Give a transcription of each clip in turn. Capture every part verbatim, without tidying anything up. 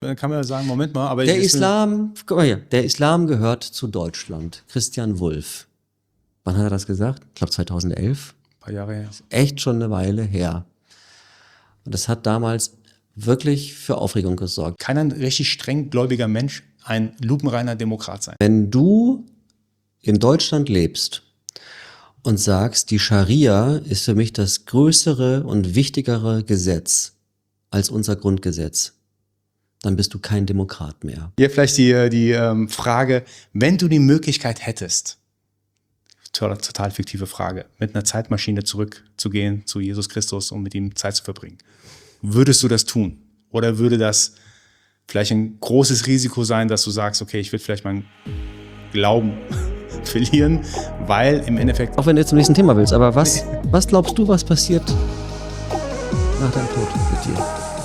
Dann kann man ja sagen, Moment mal, aber Der ich Islam, guck mal hier, der Islam gehört zu Deutschland. Christian Wulff. Wann hat er das gesagt? Ich glaube zweitausendelf. ein paar Jahre her. Echt schon eine Weile her. Und das hat damals wirklich für Aufregung gesorgt. Kann ein richtig strenggläubiger Mensch ein lupenreiner Demokrat sein? Wenn du in Deutschland lebst und sagst, die Scharia ist für mich das größere und wichtigere Gesetz als unser Grundgesetz, dann bist du kein Demokrat mehr. Hier vielleicht die, die ähm, Frage, wenn du die Möglichkeit hättest, total, total fiktive Frage, mit einer Zeitmaschine zurückzugehen zu Jesus Christus und mit ihm Zeit zu verbringen, würdest du das tun? Oder würde das vielleicht ein großes Risiko sein, dass du sagst, okay, ich würde vielleicht meinen Glauben verlieren, weil im Endeffekt... Auch wenn du jetzt zum nächsten Thema willst, aber was, was glaubst du, was passiert nach deinem Tod mit dir?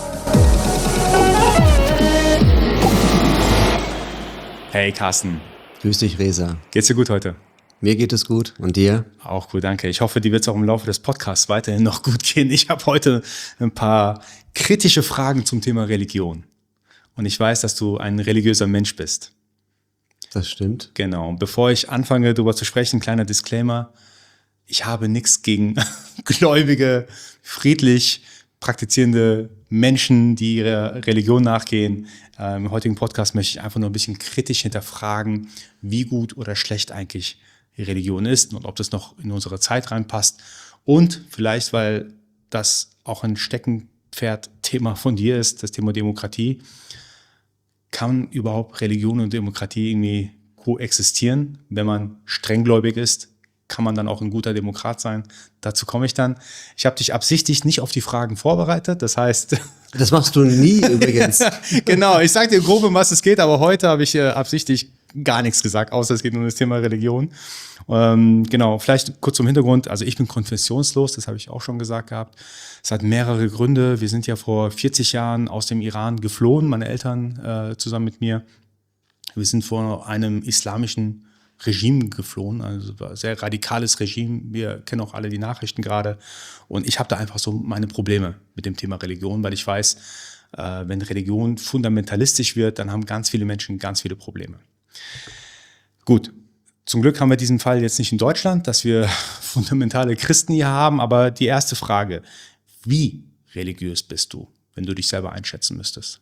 Hey Carsten. Grüß dich, Reza. Geht's dir gut heute? Mir geht es gut. Und dir? Auch gut, danke. Ich hoffe, dir wird es auch im Laufe des Podcasts weiterhin noch gut gehen. Ich habe heute ein paar kritische Fragen zum Thema Religion. Und ich weiß, dass du ein religiöser Mensch bist. Das stimmt. Genau. Und bevor ich anfange, darüber zu sprechen, kleiner Disclaimer. Ich habe nichts gegen gläubige, friedlich praktizierende Menschen, die ihrer Religion nachgehen. Ähm, Im heutigen Podcast möchte ich einfach nur ein bisschen kritisch hinterfragen, wie gut oder schlecht eigentlich die Religion ist und ob das noch in unsere Zeit reinpasst. Und vielleicht, weil das auch ein Steckenpferd-Thema von dir ist, das Thema Demokratie, kann überhaupt Religion und Demokratie irgendwie koexistieren? Wenn man strenggläubig ist, kann man dann auch ein guter Demokrat sein? Dazu komme ich dann. Ich habe dich absichtlich nicht auf die Fragen vorbereitet. Das heißt... Das machst du nie übrigens. Genau, ich sage dir grob, um was es geht, aber heute habe ich äh, absichtlich gar nichts gesagt, außer es geht um das Thema Religion. Ähm, genau, vielleicht kurz zum Hintergrund. Also ich bin konfessionslos, das habe ich auch schon gesagt gehabt. Es hat mehrere Gründe. Wir sind ja vor vierzig Jahren aus dem Iran geflohen, meine Eltern äh, zusammen mit mir. Wir sind vor einem islamischen Regime geflohen, also ein sehr radikales Regime. Wir kennen auch alle die Nachrichten gerade. Und ich habe da einfach so meine Probleme mit dem Thema Religion, weil ich weiß, äh, wenn Religion fundamentalistisch wird, dann haben ganz viele Menschen ganz viele Probleme. Gut, zum Glück haben wir diesen Fall jetzt nicht in Deutschland, dass wir fundamentale Christen hier haben, aber die erste Frage, wie religiös bist du, wenn du dich selber einschätzen müsstest?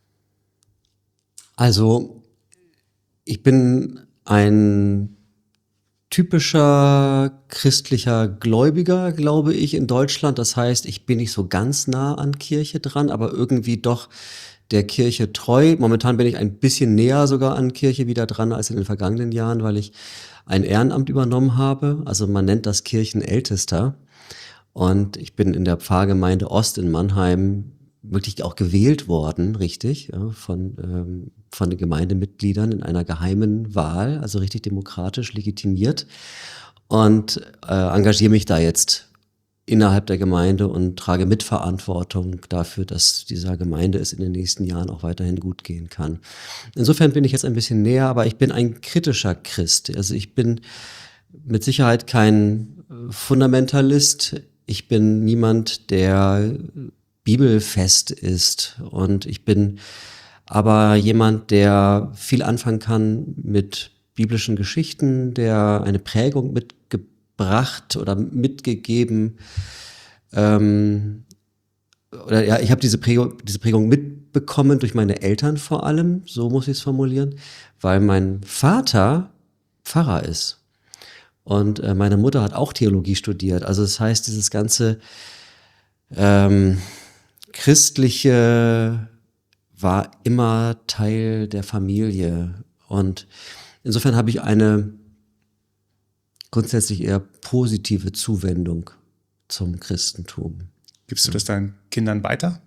Also, ich bin ein typischer christlicher Gläubiger, glaube ich, in Deutschland. Das heißt, ich bin nicht so ganz nah an Kirche dran, aber irgendwie doch der Kirche treu. Momentan bin ich ein bisschen näher sogar an Kirche wieder dran als in den vergangenen Jahren, weil ich ein Ehrenamt übernommen habe. Also man nennt das Kirchenältester. Und ich bin in der Pfarrgemeinde Ost in Mannheim wirklich auch gewählt worden, richtig, ja, von, ähm, von den Gemeindemitgliedern in einer geheimen Wahl, also richtig demokratisch legitimiert, und äh, engagiere mich da jetzt innerhalb der Gemeinde und trage Mitverantwortung dafür, dass dieser Gemeinde es in den nächsten Jahren auch weiterhin gut gehen kann. Insofern bin ich jetzt ein bisschen näher, aber ich bin ein kritischer Christ. Also ich bin mit Sicherheit kein Fundamentalist. Ich bin niemand, der bibelfest ist, und ich bin aber jemand, der viel anfangen kann mit biblischen Geschichten, der eine Prägung mitgebracht oder mitgegeben ähm, oder ja, ich habe diese Prägung, diese Prägung mitbekommen durch meine Eltern vor allem, so muss ich es formulieren, weil mein Vater Pfarrer ist und äh, meine Mutter hat auch Theologie studiert. Also das heißt, dieses ganze ähm, Christliche war immer Teil der Familie, und insofern habe ich eine grundsätzlich eher positive Zuwendung zum Christentum. Gibst du das deinen Kindern weiter?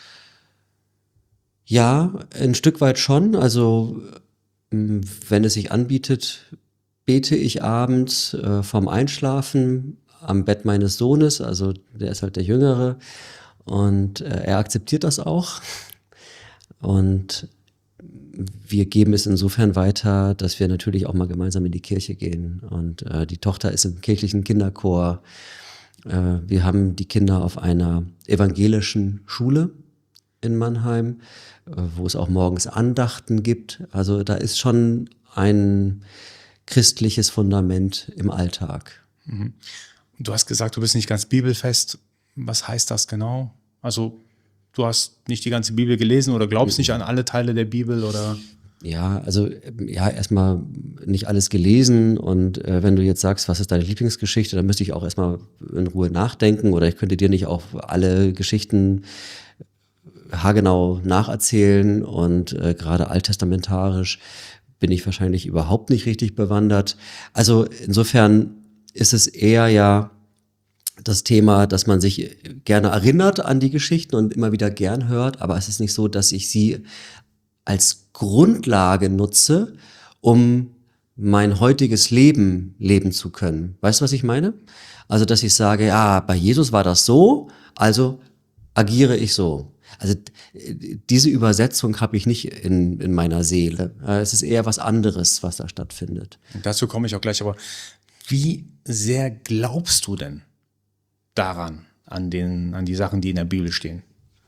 Ja, ein Stück weit schon. Also wenn es sich anbietet, bete ich abends äh, vorm Einschlafen am Bett meines Sohnes, also der ist halt der Jüngere. Und äh, er akzeptiert das auch. Und wir geben es insofern weiter, dass wir natürlich auch mal gemeinsam in die Kirche gehen. Und äh, die Tochter ist im kirchlichen Kinderchor. Äh, wir haben die Kinder auf einer evangelischen Schule in Mannheim, äh, wo es auch morgens Andachten gibt. Also da ist schon ein christliches Fundament im Alltag. Mhm. Du hast gesagt, du bist nicht ganz bibelfest. Was heißt das genau? Also du hast nicht die ganze Bibel gelesen oder glaubst nicht an alle Teile der Bibel oder? Ja, also ja, erstmal nicht alles gelesen und äh, wenn du jetzt sagst, was ist deine Lieblingsgeschichte, dann müsste ich auch erstmal in Ruhe nachdenken oder ich könnte dir nicht auch alle Geschichten haargenau nacherzählen und äh, gerade alttestamentarisch bin ich wahrscheinlich überhaupt nicht richtig bewandert. Also insofern ist es eher ja das Thema, dass man sich gerne erinnert an die Geschichten und immer wieder gern hört, aber es ist nicht so, dass ich sie als Grundlage nutze, um mein heutiges Leben leben zu können. Weißt du, was ich meine? Also, dass ich sage, ja, bei Jesus war das so, also agiere ich so. Also diese Übersetzung habe ich nicht in, in meiner Seele. Es ist eher was anderes, was da stattfindet. Und dazu komme ich auch gleich, aber wie sehr glaubst du denn daran, an, den, an die Sachen, die in der Bibel stehen?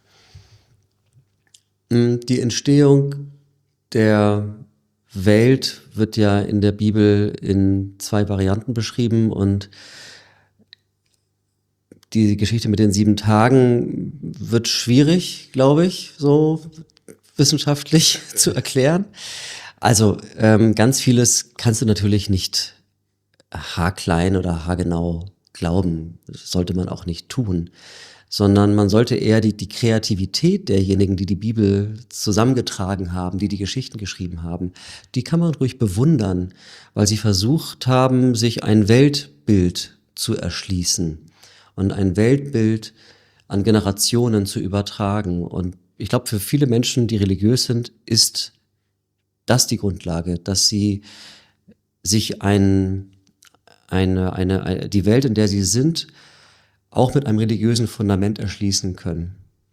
Die Entstehung der Welt wird ja in der Bibel in zwei Varianten beschrieben und die Geschichte mit den sieben Tagen wird schwierig, glaube ich, so wissenschaftlich zu erklären. Also ähm, ganz vieles kannst du natürlich nicht haarklein oder haargenau glauben. Das sollte man auch nicht tun. Sondern man sollte eher die, die Kreativität derjenigen, die die Bibel zusammengetragen haben, die die Geschichten geschrieben haben, die kann man ruhig bewundern, weil sie versucht haben, sich ein Weltbild zu erschließen und ein Weltbild an Generationen zu übertragen. Und ich glaube, für viele Menschen, die religiös sind, ist das die Grundlage, dass sie sich ein, eine, eine, eine, die Welt, in der sie sind, auch mit einem religiösen Fundament erschließen können.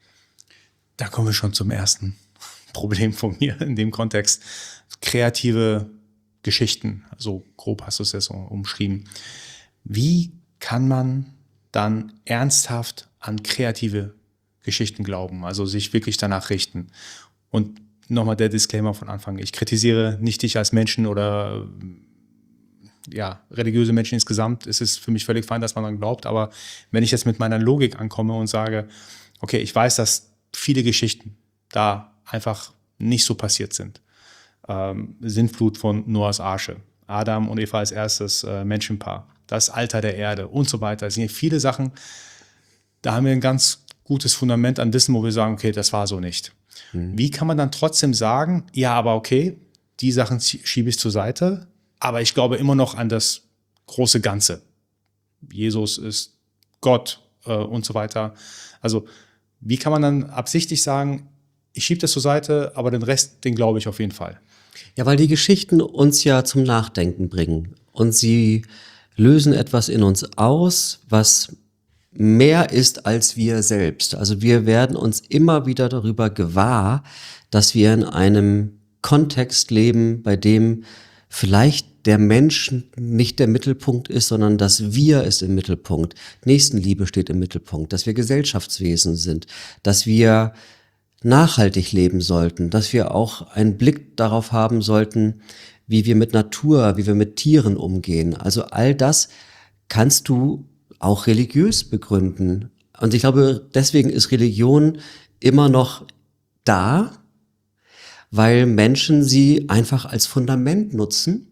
Da kommen wir schon zum ersten Problem von mir in dem Kontext. Kreative Geschichten, so grob hast du es ja so umschrieben. Wie kann man dann ernsthaft an kreative Geschichten glauben, also sich wirklich danach richten? Und nochmal der Disclaimer von Anfang. Ich kritisiere nicht dich als Menschen oder ja, religiöse Menschen insgesamt. Es ist für mich völlig fein, dass man dann glaubt, aber wenn ich jetzt mit meiner Logik ankomme und sage, okay, ich weiß, dass viele Geschichten da einfach nicht so passiert sind. Ähm, Sintflut von Noahs Arche, Adam und Eva als erstes äh, Menschenpaar, das Alter der Erde und so weiter. Es sind viele Sachen, da haben wir ein ganz gutes Fundament an Wissen, wo wir sagen, okay, das war so nicht. Mhm. Wie kann man dann trotzdem sagen, ja, aber okay, die Sachen schiebe ich zur Seite, aber ich glaube immer noch an das große Ganze. Jesus ist Gott äh, und so weiter. Also wie kann man dann absichtlich sagen, ich schiebe das zur Seite, aber den Rest, den glaube ich auf jeden Fall? Ja, weil die Geschichten uns ja zum Nachdenken bringen und sie lösen etwas in uns aus, was mehr ist als wir selbst. Also wir werden uns immer wieder darüber gewahr, dass wir in einem Kontext leben, bei dem vielleicht der Mensch nicht der Mittelpunkt ist, sondern das Wir ist im Mittelpunkt. Nächstenliebe steht im Mittelpunkt, dass wir Gesellschaftswesen sind, dass wir nachhaltig leben sollten, dass wir auch einen Blick darauf haben sollten, wie wir mit Natur, wie wir mit Tieren umgehen. Also all das kannst du auch religiös begründen. Und ich glaube, deswegen ist Religion immer noch da, weil Menschen sie einfach als Fundament nutzen,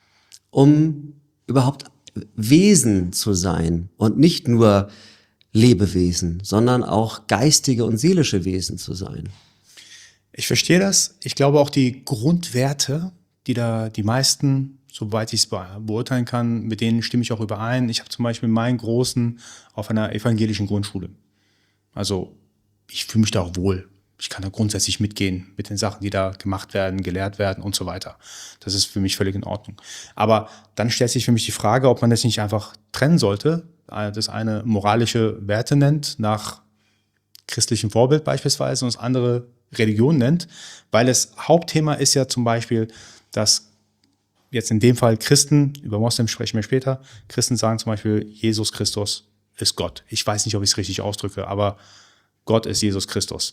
um überhaupt Wesen zu sein und nicht nur Lebewesen, sondern auch geistige und seelische Wesen zu sein. Ich verstehe das. Ich glaube auch die Grundwerte, die da die meisten, soweit ich es beurteilen kann, mit denen stimme ich auch überein. Ich habe zum Beispiel meinen Großen auf einer evangelischen Grundschule. Also ich fühle mich da auch wohl. Ich kann da grundsätzlich mitgehen mit den Sachen, die da gemacht werden, gelehrt werden und so weiter. Das ist für mich völlig in Ordnung. Aber dann stellt sich für mich die Frage, ob man das nicht einfach trennen sollte. Das eine moralische Werte nennt, nach christlichem Vorbild beispielsweise, und das andere Religion nennt. Weil das Hauptthema ist ja zum Beispiel, dass jetzt in dem Fall Christen, über Moslems sprechen wir später, Christen sagen zum Beispiel, Jesus Christus ist Gott. Ich weiß nicht, ob ich es richtig ausdrücke, aber Gott ist Jesus Christus.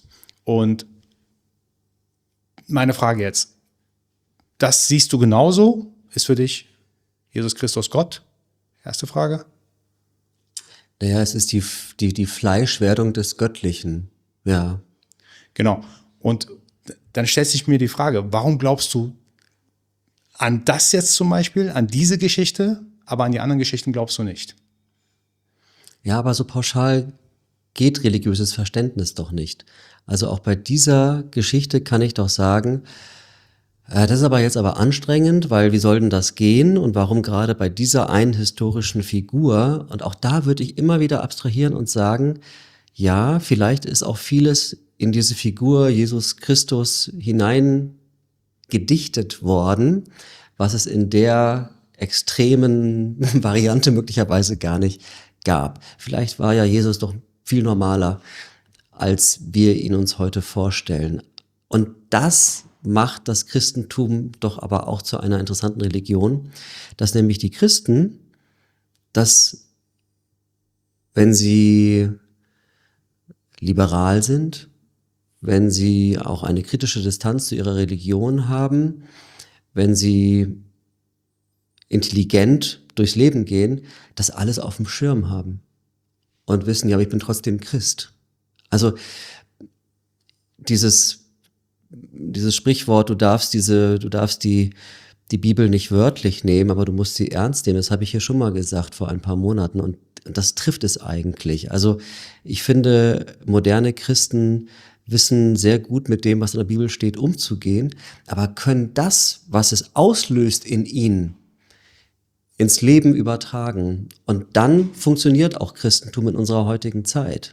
Und meine Frage jetzt, das siehst du genauso? Ist für dich Jesus Christus Gott? Erste Frage. Naja, es ist die, die, die Fleischwerdung des Göttlichen, ja. Genau. Und dann stellt sich mir die Frage, warum glaubst du an das jetzt zum Beispiel, an diese Geschichte, aber an die anderen Geschichten glaubst du nicht? Ja, aber so pauschal geht religiöses Verständnis doch nicht. Also auch bei dieser Geschichte kann ich doch sagen, äh, das ist aber jetzt aber anstrengend, weil wie soll denn das gehen und warum gerade bei dieser einen historischen Figur? Und auch da würde ich immer wieder abstrahieren und sagen, ja, vielleicht ist auch vieles in diese Figur Jesus Christus hinein gedichtet worden, was es in der extremen Variante möglicherweise gar nicht gab. Vielleicht war ja Jesus doch viel normaler, als wir ihn uns heute vorstellen. Und das macht das Christentum doch aber auch zu einer interessanten Religion, dass nämlich die Christen, dass wenn sie liberal sind, wenn sie auch eine kritische Distanz zu ihrer Religion haben, wenn sie intelligent durchs Leben gehen, das alles auf dem Schirm haben und wissen, ja, aber ich bin trotzdem Christ. Also dieses, dieses Sprichwort, du darfst diese, du darfst die, die Bibel nicht wörtlich nehmen, aber du musst sie ernst nehmen, das habe ich hier schon mal gesagt vor ein paar Monaten und das trifft es eigentlich. Also ich finde, moderne Christen wissen sehr gut mit dem, was in der Bibel steht, umzugehen, aber können das, was es auslöst in ihnen, ins Leben übertragen. Und dann funktioniert auch Christentum in unserer heutigen Zeit.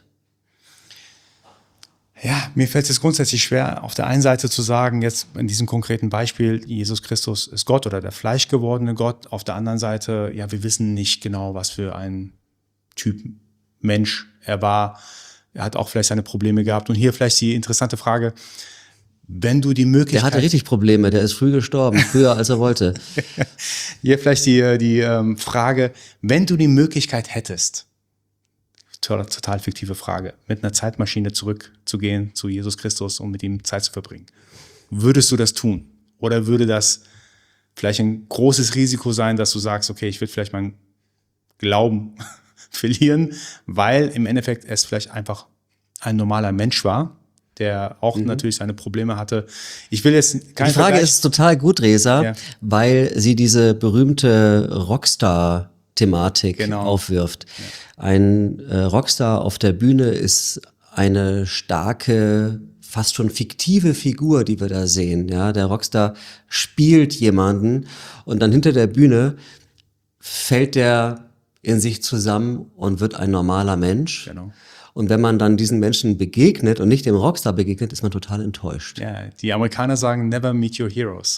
Ja, mir fällt es grundsätzlich schwer, auf der einen Seite zu sagen, jetzt in diesem konkreten Beispiel, Jesus Christus ist Gott oder der fleischgewordene Gott. Auf der anderen Seite, ja, wir wissen nicht genau, was für ein Typ Mensch er war. Er hat auch vielleicht seine Probleme gehabt. Und hier vielleicht die interessante Frage, wenn du die Möglichkeit... Der hatte richtig Probleme, der ist früh gestorben, früher als er wollte. Hier vielleicht die, die ähm, Frage, wenn du die Möglichkeit hättest, total, total fiktive Frage, mit einer Zeitmaschine zurückzugehen zu Jesus Christus, um mit ihm Zeit zu verbringen, würdest du das tun? Oder würde das vielleicht ein großes Risiko sein, dass du sagst, okay, ich würde vielleicht meinen Glauben verlieren, weil im Endeffekt es vielleicht einfach ein normaler Mensch war, der auch mhm. natürlich seine Probleme hatte. Ich will jetzt keinen Die Frage Vergleich. ist total gut, Resa, ja. weil sie diese berühmte Rockstar-Thematik genau. aufwirft. Ja. Ein äh, Rockstar auf der Bühne ist eine starke, fast schon fiktive Figur, die wir da sehen. Ja, der Rockstar spielt jemanden und dann hinter der Bühne fällt der in sich zusammen und wird ein normaler Mensch. Genau. Und wenn man dann diesen Menschen begegnet und nicht dem Rockstar begegnet, ist man total enttäuscht. Ja, die Amerikaner sagen, never meet your heroes.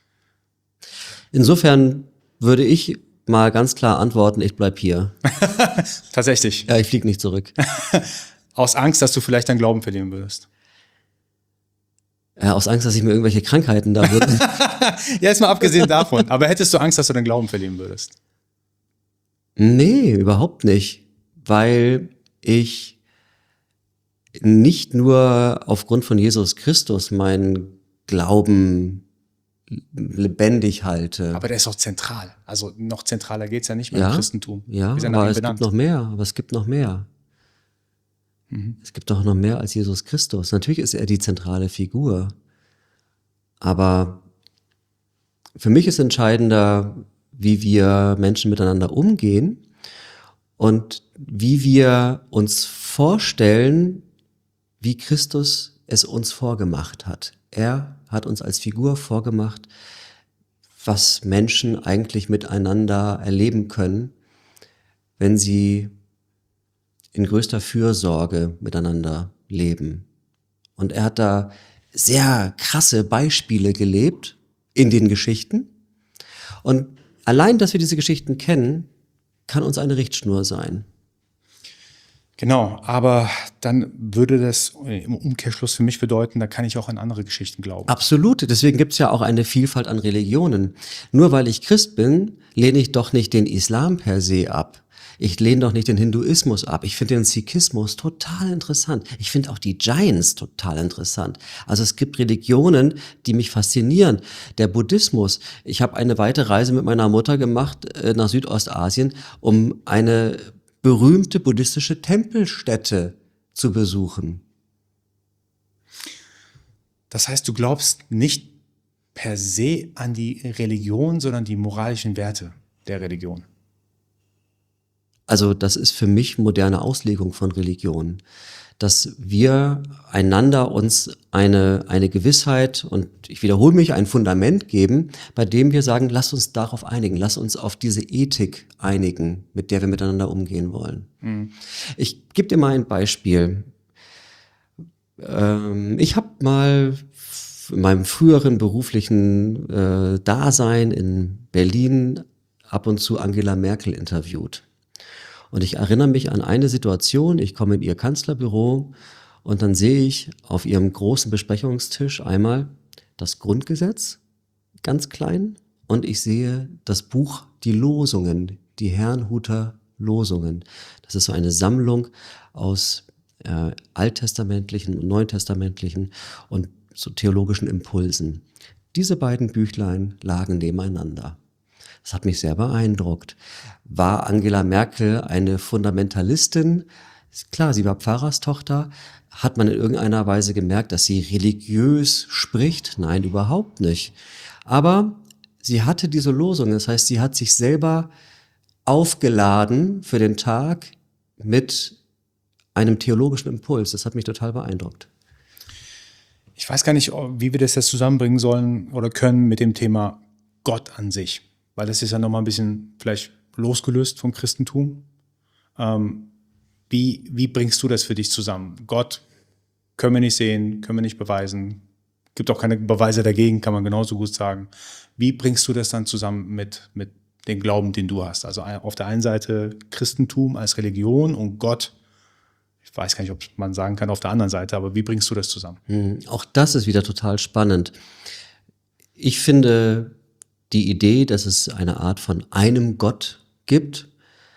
Insofern würde ich mal ganz klar antworten, ich bleib hier. Tatsächlich. Ja, ich fliege nicht zurück. Aus Angst, dass du vielleicht deinen Glauben verlieren würdest. Ja, aus Angst, dass ich mir irgendwelche Krankheiten da würde. Ja, jetzt mal abgesehen davon. Aber hättest du Angst, dass du deinen Glauben verlieren würdest? Nee, überhaupt nicht. Weil ich nicht nur aufgrund von Jesus Christus meinen Glauben lebendig halte. Aber der ist auch zentral. Also noch zentraler geht's ja nicht mehr ja, im Christentum. Ja, aber es gibt noch mehr. Aber es gibt noch mehr. Mhm. Es gibt doch noch mehr als Jesus Christus. Natürlich ist er die zentrale Figur. Aber für mich ist entscheidender, wie wir Menschen miteinander umgehen und wie wir uns vorstellen, wie Christus es uns vorgemacht hat. Er hat uns als Figur vorgemacht, was Menschen eigentlich miteinander erleben können, wenn sie in größter Fürsorge miteinander leben. Und er hat da sehr krasse Beispiele gelebt in den Geschichten. Und allein, dass wir diese Geschichten kennen, kann uns eine Richtschnur sein. Genau, aber dann würde das im Umkehrschluss für mich bedeuten, da kann ich auch an andere Geschichten glauben. Absolut. Deswegen gibt's ja auch eine Vielfalt an Religionen. Nur weil ich Christ bin, lehne ich doch nicht den Islam per se ab. Ich lehne doch nicht den Hinduismus ab. Ich finde den Sikhismus total interessant. Ich finde auch die Jains total interessant. Also es gibt Religionen, die mich faszinieren. Der Buddhismus. Ich habe eine weite Reise mit meiner Mutter gemacht äh, nach Südostasien, um eine berühmte buddhistische Tempelstätte zu besuchen. Das heißt, du glaubst nicht per se an die Religion, sondern die moralischen Werte der Religion. Also das ist für mich moderne Auslegung von Religion, dass wir einander uns eine, eine Gewissheit und ich wiederhole mich, ein Fundament geben, bei dem wir sagen, lass uns darauf einigen, lass uns auf diese Ethik einigen, mit der wir miteinander umgehen wollen. Mhm. Ich gebe dir mal ein Beispiel. Ähm, ich habe mal in meinem früheren beruflichen äh, Dasein in Berlin ab und zu Angela Merkel interviewt. Und ich erinnere mich an eine Situation, ich komme in ihr Kanzlerbüro und dann sehe ich auf ihrem großen Besprechungstisch einmal das Grundgesetz, ganz klein, und ich sehe das Buch Die Losungen, die Herrnhuter Losungen. Das ist so eine Sammlung aus äh, alttestamentlichen und neutestamentlichen und so theologischen Impulsen. Diese beiden Büchlein lagen nebeneinander. Das hat mich sehr beeindruckt. War Angela Merkel eine Fundamentalistin? Klar, sie war Pfarrerstochter. Hat man in irgendeiner Weise gemerkt, dass sie religiös spricht? Nein, überhaupt nicht. Aber sie hatte diese Losung. Das heißt, sie hat sich selber aufgeladen für den Tag mit einem theologischen Impuls. Das hat mich total beeindruckt. Ich weiß gar nicht, wie wir das jetzt zusammenbringen sollen oder können mit dem Thema Gott an sich. Weil das ist ja nochmal ein bisschen vielleicht losgelöst vom Christentum. Ähm, wie, wie bringst du das für dich zusammen? Gott können wir nicht sehen, können wir nicht beweisen. Gibt auch keine Beweise dagegen, kann man genauso gut sagen. Wie bringst du das dann zusammen mit, mit dem Glauben, den du hast? Also auf der einen Seite Christentum als Religion und Gott, ich weiß gar nicht, ob man sagen kann, auf der anderen Seite, aber wie bringst du das zusammen? Hm, auch das ist wieder total spannend. Ich finde die Idee, dass es eine Art von einem Gott gibt,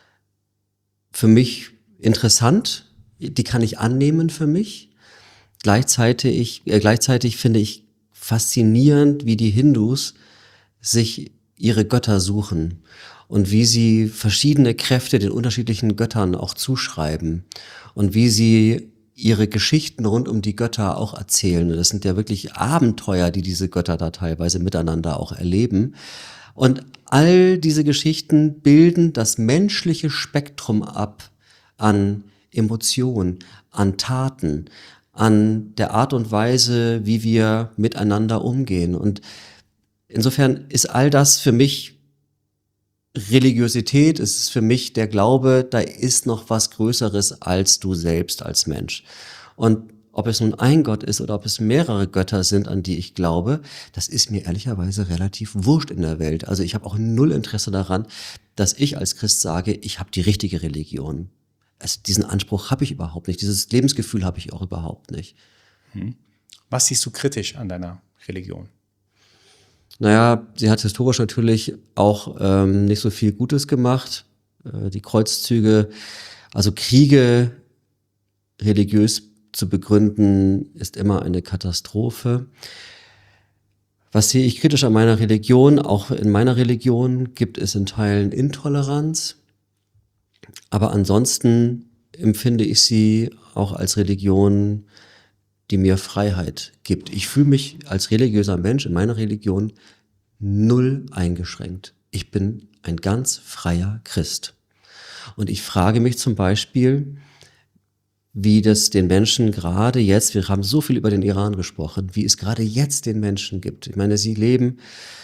für mich interessant, die kann ich annehmen für mich. Gleichzeitig, äh, gleichzeitig finde ich faszinierend, wie die Hindus sich ihre Götter suchen und wie sie verschiedene Kräfte den unterschiedlichen Göttern auch zuschreiben und wie sie ihre Geschichten rund um die Götter auch erzählen. Das sind ja wirklich Abenteuer, die diese Götter da teilweise miteinander auch erleben. Und all diese Geschichten bilden das menschliche Spektrum ab an Emotionen, an Taten, an der Art und Weise, wie wir miteinander umgehen. Und insofern ist all das für mich Religiosität, es ist für mich der Glaube, da ist noch was Größeres als du selbst als Mensch. Und ob es nun ein Gott ist oder ob es mehrere Götter sind, an die ich glaube, das ist mir ehrlicherweise relativ wurscht in der Welt. Also ich habe auch null Interesse daran, dass ich als Christ sage, ich habe die richtige Religion. Also diesen Anspruch habe ich überhaupt nicht. Dieses Lebensgefühl habe ich auch überhaupt nicht. Was siehst du kritisch an deiner Religion? Naja, sie hat historisch natürlich auch ähm, nicht so viel Gutes gemacht. Äh, die Kreuzzüge, also Kriege religiös zu begründen, ist immer eine Katastrophe. Was sehe ich kritisch an meiner Religion? Auch in meiner Religion gibt es in Teilen Intoleranz. Aber ansonsten empfinde ich sie auch als Religion, die mir Freiheit gibt. Ich fühle mich als religiöser Mensch in meiner Religion null eingeschränkt. Ich bin ein ganz freier Christ. Und ich frage mich zum Beispiel, wie das den Menschen gerade jetzt, wir haben so viel über den Iran gesprochen, wie es gerade jetzt den Menschen gibt. Ich meine, sie leben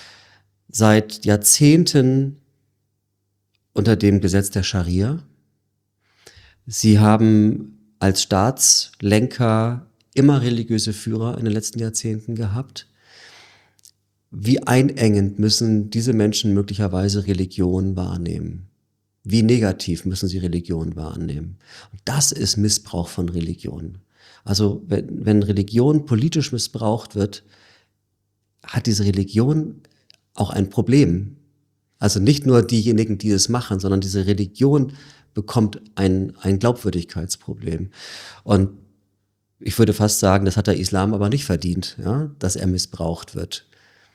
seit Jahrzehnten unter dem Gesetz der Scharia. Sie haben als Staatslenker immer religiöse Führer in den letzten Jahrzehnten gehabt. Wie einengend müssen diese Menschen möglicherweise Religion wahrnehmen? Wie negativ müssen sie Religion wahrnehmen? Und das ist Missbrauch von Religion. Also wenn, wenn Religion politisch missbraucht wird, hat diese Religion auch ein Problem. Also nicht nur diejenigen, die es machen, sondern diese Religion bekommt ein, ein Glaubwürdigkeitsproblem. Und ich würde fast sagen, das hat der Islam aber nicht verdient, ja, dass er missbraucht wird.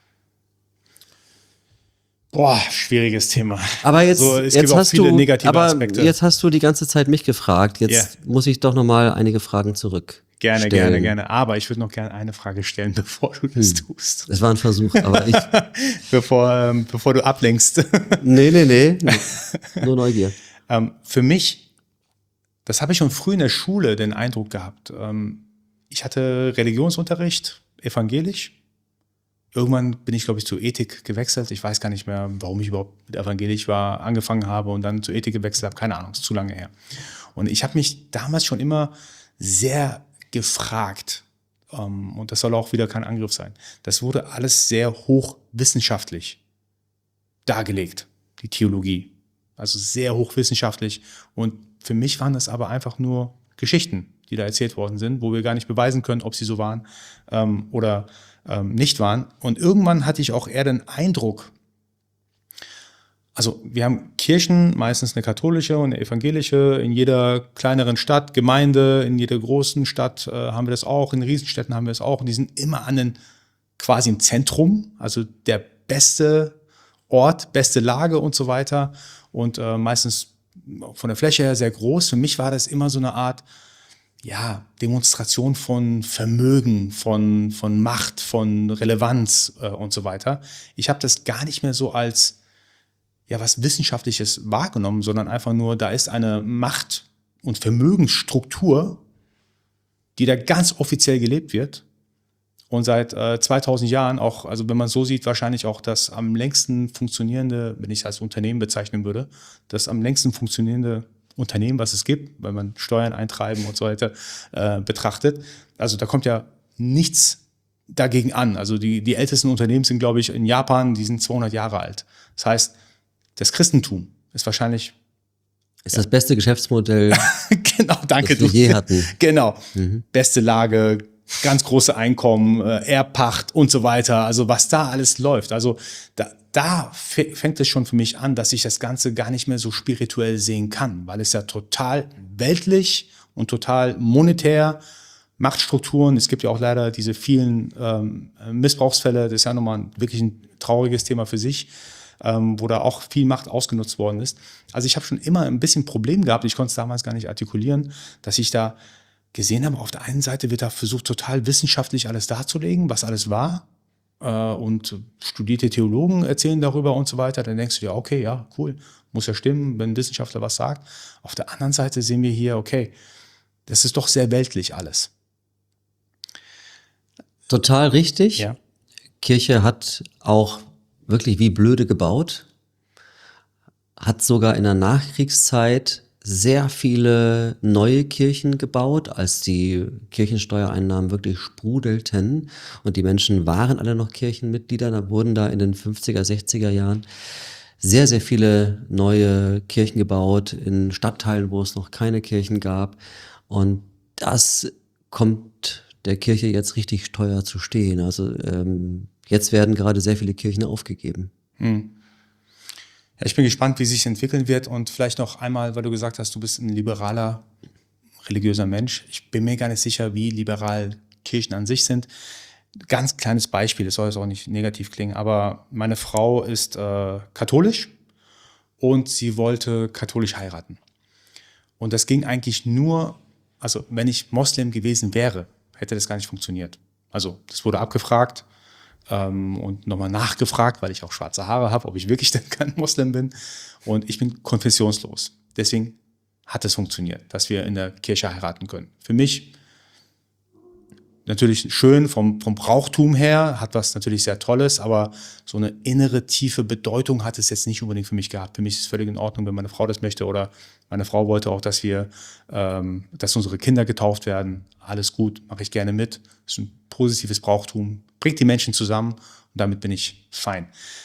Boah, schwieriges Thema. Aber jetzt, so, es jetzt gibt auch hast viele du, negative aber Aspekte. jetzt hast du die ganze Zeit mich gefragt. Jetzt Ja. muss ich doch noch mal einige Fragen zurück. Gerne, stellen. gerne, gerne. Aber ich würde noch gerne eine Frage stellen, bevor du das Hm. tust. Das war ein Versuch, aber ich. bevor, ähm, bevor du ablenkst. nee, nee, nee. Nur Neugier. ähm, für mich, das habe ich schon früh in der Schule den Eindruck gehabt. Ähm, ich hatte Religionsunterricht, evangelisch. Irgendwann bin ich, glaube ich, zur Ethik gewechselt. Ich weiß gar nicht mehr, warum ich überhaupt mit evangelisch war, angefangen habe und dann zur Ethik gewechselt habe. Keine Ahnung, ist zu lange her. Und ich habe mich damals schon immer sehr gefragt, um, und das soll auch wieder kein Angriff sein. Das wurde alles sehr hochwissenschaftlich dargelegt, die Theologie. Also sehr hochwissenschaftlich. Und für mich waren das aber einfach nur Geschichten, die da erzählt worden sind, wo wir gar nicht beweisen können, ob sie so waren ähm, oder ähm, nicht waren. Und irgendwann hatte ich auch eher den Eindruck, also wir haben Kirchen, meistens eine katholische und eine evangelische, in jeder kleineren Stadt, Gemeinde, in jeder großen Stadt äh, haben wir das auch, in Riesenstädten haben wir das auch. Und die sind immer an den, quasi im Zentrum, also der beste Ort, beste Lage und so weiter. Und äh, meistens von der Fläche her sehr groß. Für mich war das immer so eine Art, ja, Demonstration von Vermögen, von, von Macht, von Relevanz äh, und so weiter. Ich habe das gar nicht mehr so als ja was Wissenschaftliches wahrgenommen, sondern einfach nur, da ist eine Macht- und Vermögensstruktur, die da ganz offiziell gelebt wird und seit äh, zweitausend Jahren auch, also wenn man so sieht, wahrscheinlich auch das am längsten funktionierende, wenn ich es als Unternehmen bezeichnen würde, das am längsten funktionierende Unternehmen, was es gibt, weil man Steuern eintreiben und so weiter äh, betrachtet. Also da kommt ja nichts dagegen an. Also die, die ältesten Unternehmen sind, glaube ich, in Japan, die sind zweihundert Jahre alt. Das heißt, das Christentum ist wahrscheinlich Ist ja. das beste Geschäftsmodell, genau, danke, das wir je hatten. Genau, mhm. Beste Lage, ganz große Einkommen, äh, Erbpacht und so weiter. Also was da alles läuft. Also da, da fängt es schon für mich an, dass ich das Ganze gar nicht mehr so spirituell sehen kann, weil es ja total weltlich und total monetär, Machtstrukturen, es gibt ja auch leider diese vielen ähm, Missbrauchsfälle, das ist ja nochmal ein, wirklich ein trauriges Thema für sich, ähm, wo da auch viel Macht ausgenutzt worden ist. Also ich habe schon immer ein bisschen Problem gehabt, ich konnte es damals gar nicht artikulieren, dass ich da gesehen habe, auf der einen Seite wird da versucht, total wissenschaftlich alles darzulegen, was alles war, äh, und studierte Theologen erzählen darüber und so weiter. Dann denkst du dir, okay, ja, cool, muss ja stimmen, wenn ein Wissenschaftler was sagt. Auf der anderen Seite sehen wir hier, okay, das ist doch sehr weltlich alles. Total richtig. Ja. Kirche hat auch wirklich wie blöde gebaut, hat sogar in der Nachkriegszeit sehr viele neue Kirchen gebaut, als die Kirchensteuereinnahmen wirklich sprudelten und die Menschen waren alle noch Kirchenmitglieder. Da wurden da in den fünfziger, sechziger Jahren sehr, sehr viele neue Kirchen gebaut in Stadtteilen, wo es noch keine Kirchen gab. Und das kommt der Kirche jetzt richtig teuer zu stehen. Also ähm, jetzt werden gerade sehr viele Kirchen aufgegeben. Hm. Ja, ich bin gespannt, wie sich entwickeln wird und vielleicht noch einmal, weil du gesagt hast, du bist ein liberaler, religiöser Mensch. Ich bin mir gar nicht sicher, wie liberal Kirchen an sich sind. Ganz kleines Beispiel, das soll jetzt auch nicht negativ klingen, aber meine Frau ist äh, katholisch und sie wollte katholisch heiraten. Und das ging eigentlich nur, also wenn ich Moslem gewesen wäre, hätte das gar nicht funktioniert. Also das wurde abgefragt ähm, und nochmal nachgefragt, weil ich auch schwarze Haare habe, ob ich wirklich denn kein Moslem bin. Und ich bin konfessionslos. Deswegen hat es funktioniert, dass wir in der Kirche heiraten können. Für mich natürlich schön vom, vom Brauchtum her, hat was natürlich sehr Tolles, aber so eine innere, tiefe Bedeutung hat es jetzt nicht unbedingt für mich gehabt. Für mich ist es völlig in Ordnung, wenn meine Frau das möchte oder meine Frau wollte auch, dass wir, ähm, dass unsere Kinder getauft werden. Alles gut, mache ich gerne mit. Das ist ein positives Brauchtum, bringt die Menschen zusammen und damit bin ich fein.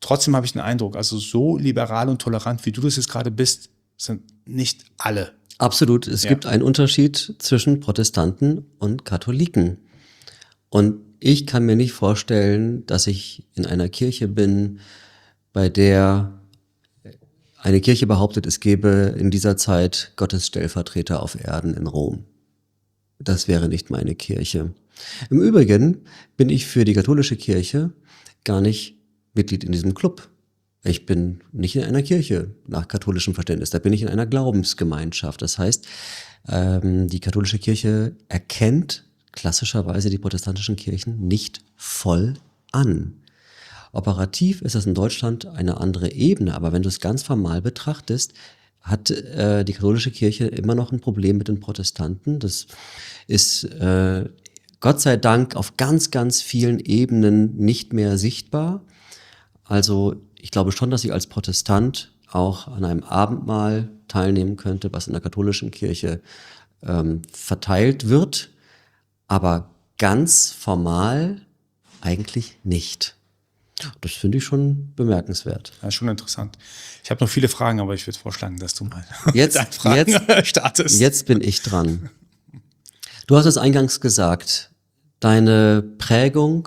trotzdem habe ich den Eindruck, also so liberal und tolerant, wie du das jetzt gerade bist, sind nicht alle. Absolut. Es Ja. gibt einen Unterschied zwischen Protestanten und Katholiken. Und ich kann mir nicht vorstellen, dass ich in einer Kirche bin, bei der eine Kirche behauptet, es gäbe in dieser Zeit Gottes Stellvertreter auf Erden in Rom. Das wäre nicht meine Kirche. Im Übrigen bin ich für die katholische Kirche gar nicht Mitglied in diesem Club. Ich bin nicht in einer Kirche nach katholischem Verständnis, da bin ich in einer Glaubensgemeinschaft. Das heißt, ähm, die katholische Kirche erkennt klassischerweise die protestantischen Kirchen nicht voll an. Operativ ist das in Deutschland eine andere Ebene, aber wenn du es ganz formal betrachtest, hat äh, die katholische Kirche immer noch ein Problem mit den Protestanten. Das ist äh, Gott sei Dank auf ganz, ganz vielen Ebenen nicht mehr sichtbar. Also ich glaube schon, dass ich als Protestant auch an einem Abendmahl teilnehmen könnte, was in der katholischen Kirche ähm, verteilt wird, aber ganz formal eigentlich nicht. Das finde ich schon bemerkenswert. Das ist schon interessant. Ich habe noch viele Fragen, aber ich würde vorschlagen, dass du mal Jetzt, deine Fragen jetzt, startest. Jetzt bin ich dran. Du hast es eingangs gesagt, deine Prägung,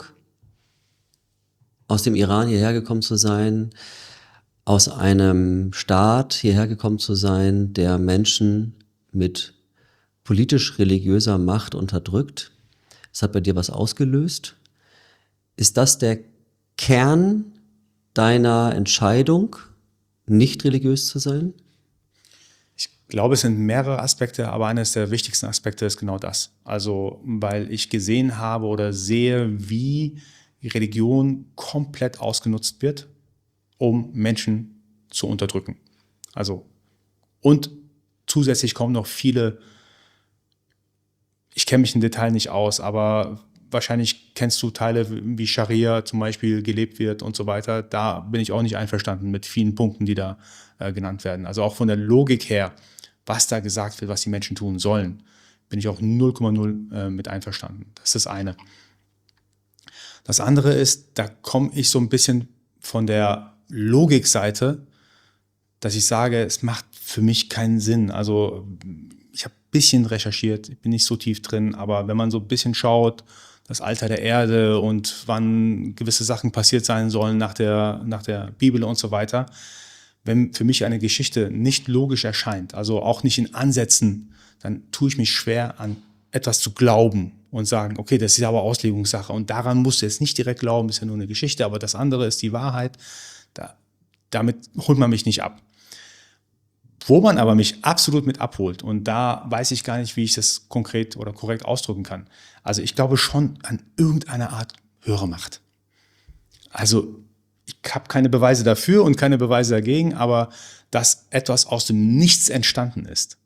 aus dem Iran hierher gekommen zu sein, aus einem Staat hierher gekommen zu sein, der Menschen mit politisch-religiöser Macht unterdrückt. Das hat bei dir was ausgelöst. Ist das der Kern deiner Entscheidung, nicht religiös zu sein? Ich glaube, es sind mehrere Aspekte, aber eines der wichtigsten Aspekte ist genau das. Also, weil ich gesehen habe oder sehe, wie Religion komplett ausgenutzt wird, um Menschen zu unterdrücken. Also, und zusätzlich kommen noch viele, ich kenne mich im Detail nicht aus, aber wahrscheinlich kennst du Teile, wie Scharia zum Beispiel gelebt wird und so weiter. Da bin ich auch nicht einverstanden mit vielen Punkten, die da äh, genannt werden. Also auch von der Logik her, was da gesagt wird, was die Menschen tun sollen, bin ich auch null Komma null äh, mit einverstanden. Das ist das eine. Das andere ist, da komme ich so ein bisschen von der Logikseite, dass ich sage, es macht für mich keinen Sinn. Also ich habe ein bisschen recherchiert, ich bin nicht so tief drin, aber wenn man so ein bisschen schaut, das Alter der Erde und wann gewisse Sachen passiert sein sollen nach der, nach der Bibel und so weiter. Wenn für mich eine Geschichte nicht logisch erscheint, also auch nicht in Ansätzen, dann tue ich mich schwer, an etwas zu glauben und sagen, okay, das ist aber Auslegungssache und daran musst du jetzt nicht direkt glauben, ist ja nur eine Geschichte, aber das andere ist die Wahrheit. Da, damit holt man mich nicht ab. Wo man aber mich absolut mit abholt, und da weiß ich gar nicht, wie ich das konkret oder korrekt ausdrücken kann. Also ich glaube schon an irgendeine Art höhere Macht. Also ich habe keine Beweise dafür und keine Beweise dagegen, aber dass etwas aus dem Nichts entstanden ist,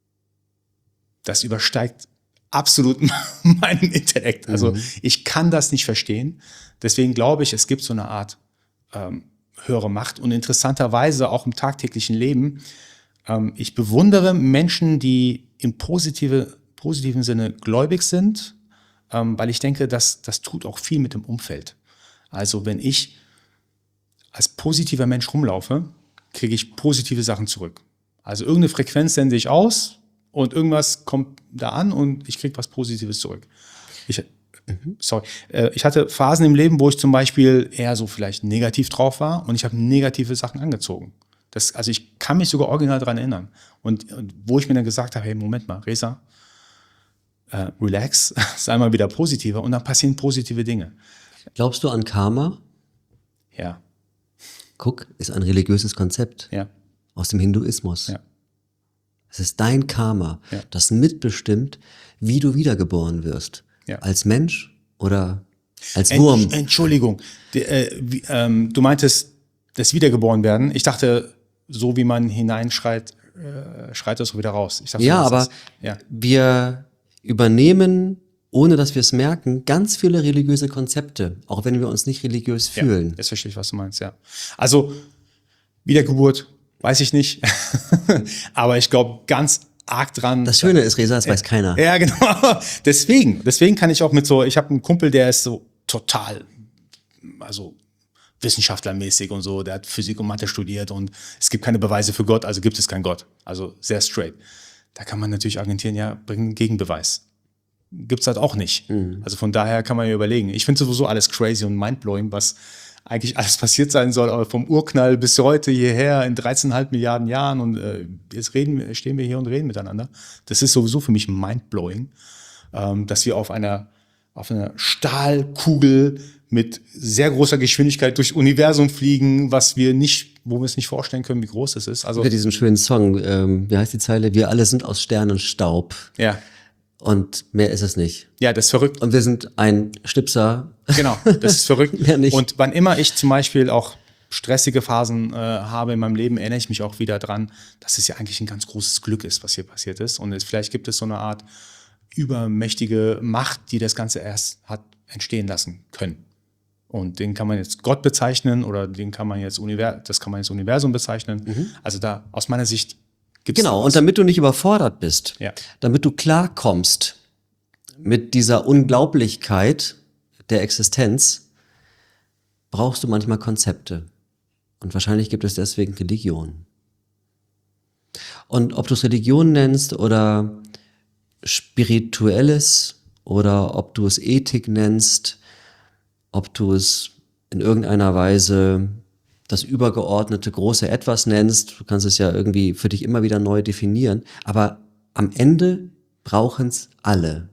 das übersteigt absolut meinen Intellekt. Also mhm. ich kann das nicht verstehen. Deswegen glaube ich, es gibt so eine Art ähm, höhere Macht. Und interessanterweise auch im tagtäglichen Leben, ähm, ich bewundere Menschen, die im positive, positiven Sinne gläubig sind, ähm, weil ich denke, dass das tut auch viel mit dem Umfeld. Also wenn ich als positiver Mensch rumlaufe, kriege ich positive Sachen zurück. Also irgendeine Frequenz sende ich aus und irgendwas kommt da an und ich kriege was Positives zurück. Ich, mhm. sorry, ich hatte Phasen im Leben, wo ich zum Beispiel eher so vielleicht negativ drauf war und ich habe negative Sachen angezogen. Das, also ich kann mich sogar original daran erinnern. Und, und wo ich mir dann gesagt habe, hey, Moment mal, Reza, äh, relax, sei mal wieder positiver und dann passieren positive Dinge. Glaubst du an Karma? Ja. Guck, ist ein religiöses Konzept Ja. aus dem Hinduismus. Ja. Es ist dein Karma, ja. das mitbestimmt, wie du wiedergeboren wirst. Ja. Als Mensch oder als Wurm. Ent, Entschuldigung, Die, äh, wie, ähm, du meintest das Wiedergeborenwerden. Ich dachte, so wie man hineinschreit, äh, schreit das so wieder raus. Ich dachte, ja, so, aber ist, ja. wir übernehmen, ohne dass wir es merken, ganz viele religiöse Konzepte, auch wenn wir uns nicht religiös fühlen. Ja, jetzt verstehe ich, was du meinst, ja. Also, Wiedergeburt, weiß ich nicht. Aber ich glaube ganz arg dran. Das Schöne ist, Reza, das weiß keiner. Ja, genau. Deswegen, deswegen kann ich auch mit so, ich habe einen Kumpel, der ist so total, also wissenschaftlermäßig und so, der hat Physik und Mathe studiert und es gibt keine Beweise für Gott, also gibt es keinen Gott. Also sehr straight. Da kann man natürlich argumentieren, ja, bring einen Gegenbeweis. Gibt's halt auch nicht. Mhm. Also von daher kann man ja überlegen. Ich finde sowieso alles crazy und mindblowing, was eigentlich alles passiert sein soll, aber vom Urknall bis heute hierher in dreizehn Komma fünf Milliarden Jahren und äh, jetzt reden, stehen wir hier und reden miteinander. Das ist sowieso für mich mindblowing, ähm, dass wir auf einer, auf einer Stahlkugel mit sehr großer Geschwindigkeit durchs Universum fliegen, was wir nicht, wo wir es nicht vorstellen können, wie groß es ist. Also über diesen schönen Song, ähm, wie heißt die Zeile? Wir alle sind aus Sternenstaub. Ja. Und mehr ist es nicht. Ja, das ist verrückt. Und wir sind ein Schnipser. Genau, das ist verrückt. Mehr nicht. Und wann immer ich zum Beispiel auch stressige Phasen äh, habe in meinem Leben, erinnere ich mich auch wieder dran, dass es ja eigentlich ein ganz großes Glück ist, was hier passiert ist. Und es, vielleicht gibt es so eine Art übermächtige Macht, die das Ganze erst hat entstehen lassen können. Und den kann man jetzt Gott bezeichnen oder den kann man jetzt Univers- das kann man jetzt Universum bezeichnen. Mhm. Also da aus meiner Sicht gibt's genau, und damit du nicht überfordert bist, ja. damit du klarkommst mit dieser Unglaublichkeit der Existenz, brauchst du manchmal Konzepte. Und wahrscheinlich gibt es deswegen Religion. Und ob du es Religion nennst oder Spirituelles oder ob du es Ethik nennst, ob du es in irgendeiner Weise das übergeordnete große Etwas nennst, du kannst es ja irgendwie für dich immer wieder neu definieren, aber am Ende brauchen es alle.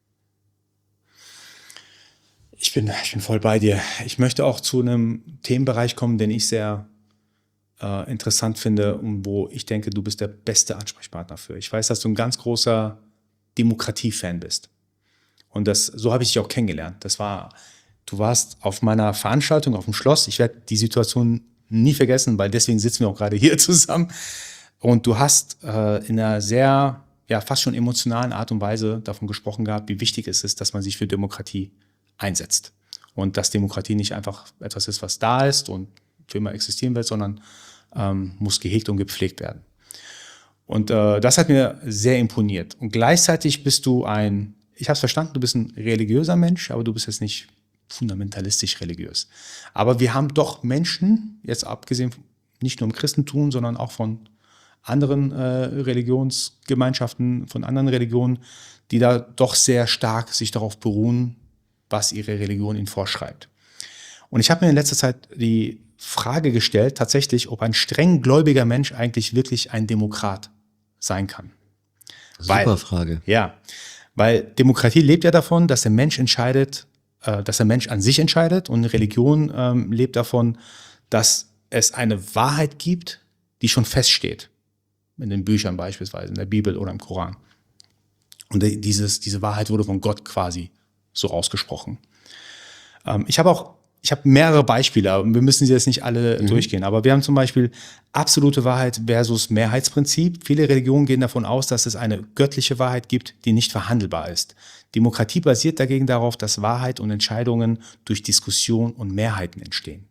Ich bin, ich bin voll bei dir. Ich möchte auch zu einem Themenbereich kommen, den ich sehr äh, interessant finde und wo ich denke, du bist der beste Ansprechpartner für. Ich weiß, dass du ein ganz großer Demokratie-Fan bist. Und das, so habe ich dich auch kennengelernt. Das war, du warst auf meiner Veranstaltung auf dem Schloss. Ich werde die Situation nie vergessen, weil deswegen sitzen wir auch gerade hier zusammen. Und du hast äh, in einer sehr, ja, fast schon emotionalen Art und Weise davon gesprochen gehabt, wie wichtig es ist, dass man sich für Demokratie einsetzt. Und dass Demokratie nicht einfach etwas ist, was da ist und für immer existieren wird, sondern ähm, muss gehegt und gepflegt werden. Und äh, das hat mir sehr imponiert. Und gleichzeitig bist du ein, ich habe es verstanden, du bist ein religiöser Mensch, aber du bist jetzt nicht fundamentalistisch religiös. Aber wir haben doch Menschen, jetzt abgesehen nicht nur im Christentum, sondern auch von anderen äh, Religionsgemeinschaften, von anderen Religionen, die da doch sehr stark sich darauf beruhen, was ihre Religion ihnen vorschreibt. Und ich habe mir in letzter Zeit die Frage gestellt, tatsächlich, ob ein streng gläubiger Mensch eigentlich wirklich ein Demokrat sein kann. Super weil, Frage. Ja, weil Demokratie lebt ja davon, dass der Mensch entscheidet, äh, dass der Mensch an sich entscheidet, und Religion ähm, lebt davon, dass es eine Wahrheit gibt, die schon feststeht. In den Büchern beispielsweise, in der Bibel oder im Koran. Und dieses, diese Wahrheit wurde von Gott quasi so ausgesprochen. Ähm, ich habe auch, ich habe mehrere Beispiele, aber wir müssen sie jetzt nicht alle mhm. durchgehen. Aber wir haben zum Beispiel absolute Wahrheit versus Mehrheitsprinzip. Viele Religionen gehen davon aus, dass es eine göttliche Wahrheit gibt, die nicht verhandelbar ist. Demokratie basiert dagegen darauf, dass Wahrheit und Entscheidungen durch Diskussion und Mehrheiten entstehen.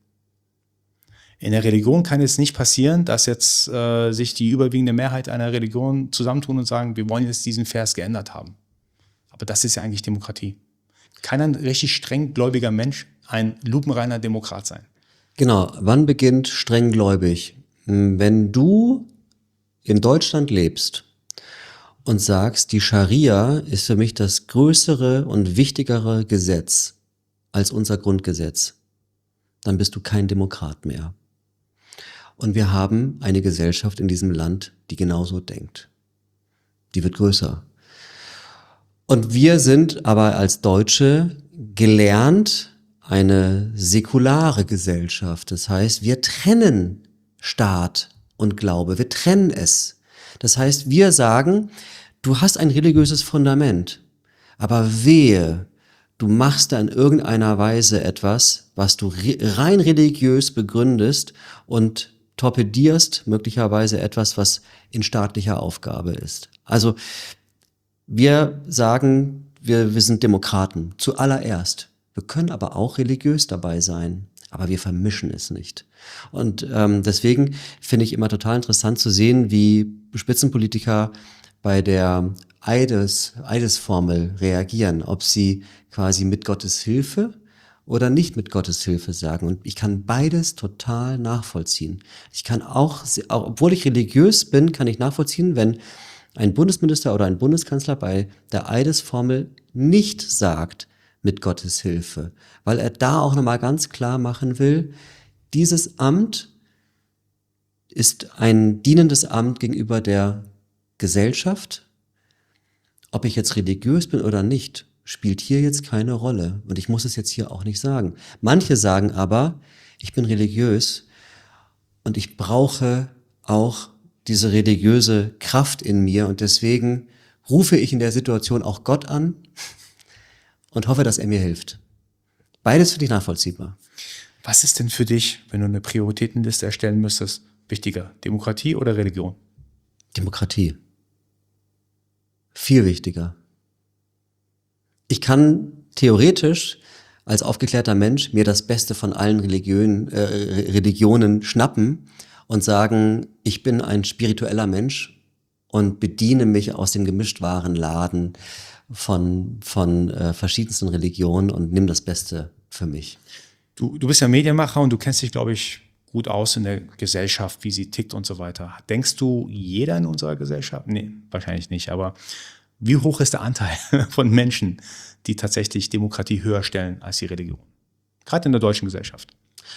In der Religion kann es nicht passieren, dass jetzt äh, sich die überwiegende Mehrheit einer Religion zusammentun und sagen, wir wollen jetzt diesen Vers geändert haben. Aber das ist ja eigentlich Demokratie. Kann ein richtig streng gläubiger Mensch ein lupenreiner Demokrat sein? Genau, wann beginnt strenggläubig? Wenn du in Deutschland lebst und sagst, die Scharia ist für mich das größere und wichtigere Gesetz als unser Grundgesetz, dann bist du kein Demokrat mehr. Und wir haben eine Gesellschaft in diesem Land, die genauso denkt. Die wird größer. Und wir sind aber als Deutsche gelernt eine säkulare Gesellschaft. Das heißt, wir trennen Staat und Glaube. Wir trennen es. Das heißt, wir sagen, du hast ein religiöses Fundament, aber wehe, du machst da in irgendeiner Weise etwas, was du rein religiös begründest und torpedierst möglicherweise etwas, was in staatlicher Aufgabe ist. Also wir sagen, wir, wir sind Demokraten, zuallererst. Wir können aber auch religiös dabei sein, aber wir vermischen es nicht. Und ähm, deswegen finde ich immer total interessant zu sehen, wie Spitzenpolitiker bei der Eides, Eidesformel reagieren, ob sie quasi mit Gottes Hilfe oder nicht mit Gottes Hilfe sagen. Und ich kann beides total nachvollziehen. Ich kann auch, auch, obwohl ich religiös bin, kann ich nachvollziehen, wenn ein Bundesminister oder ein Bundeskanzler bei der Eidesformel nicht sagt, mit Gottes Hilfe, weil er da auch nochmal ganz klar machen will, dieses Amt ist ein dienendes Amt gegenüber der Gesellschaft. Ob ich jetzt religiös bin oder nicht, spielt hier jetzt keine Rolle. Und ich muss es jetzt hier auch nicht sagen. Manche sagen aber, ich bin religiös und ich brauche auch diese religiöse Kraft in mir und deswegen rufe ich in der Situation auch Gott an und hoffe, dass er mir hilft. Beides finde ich nachvollziehbar. Was ist denn für dich, wenn du eine Prioritätenliste erstellen müsstest, wichtiger? Demokratie oder Religion? Demokratie. Viel wichtiger. Ich kann theoretisch als aufgeklärter Mensch mir das Beste von allen Religionen, äh, Religionen schnappen und sagen, ich bin ein spiritueller Mensch und bediene mich aus dem Gemischtwarenladen von, von äh, verschiedensten Religionen und nimm das Beste für mich. Du, du bist ja Medienmacher und du kennst dich, glaube ich, gut aus in der Gesellschaft, wie sie tickt und so weiter. Denkst du, jeder in unserer Gesellschaft? Nee, wahrscheinlich nicht, aber wie hoch ist der Anteil von Menschen, die tatsächlich Demokratie höher stellen als die Religion? Gerade in der deutschen Gesellschaft.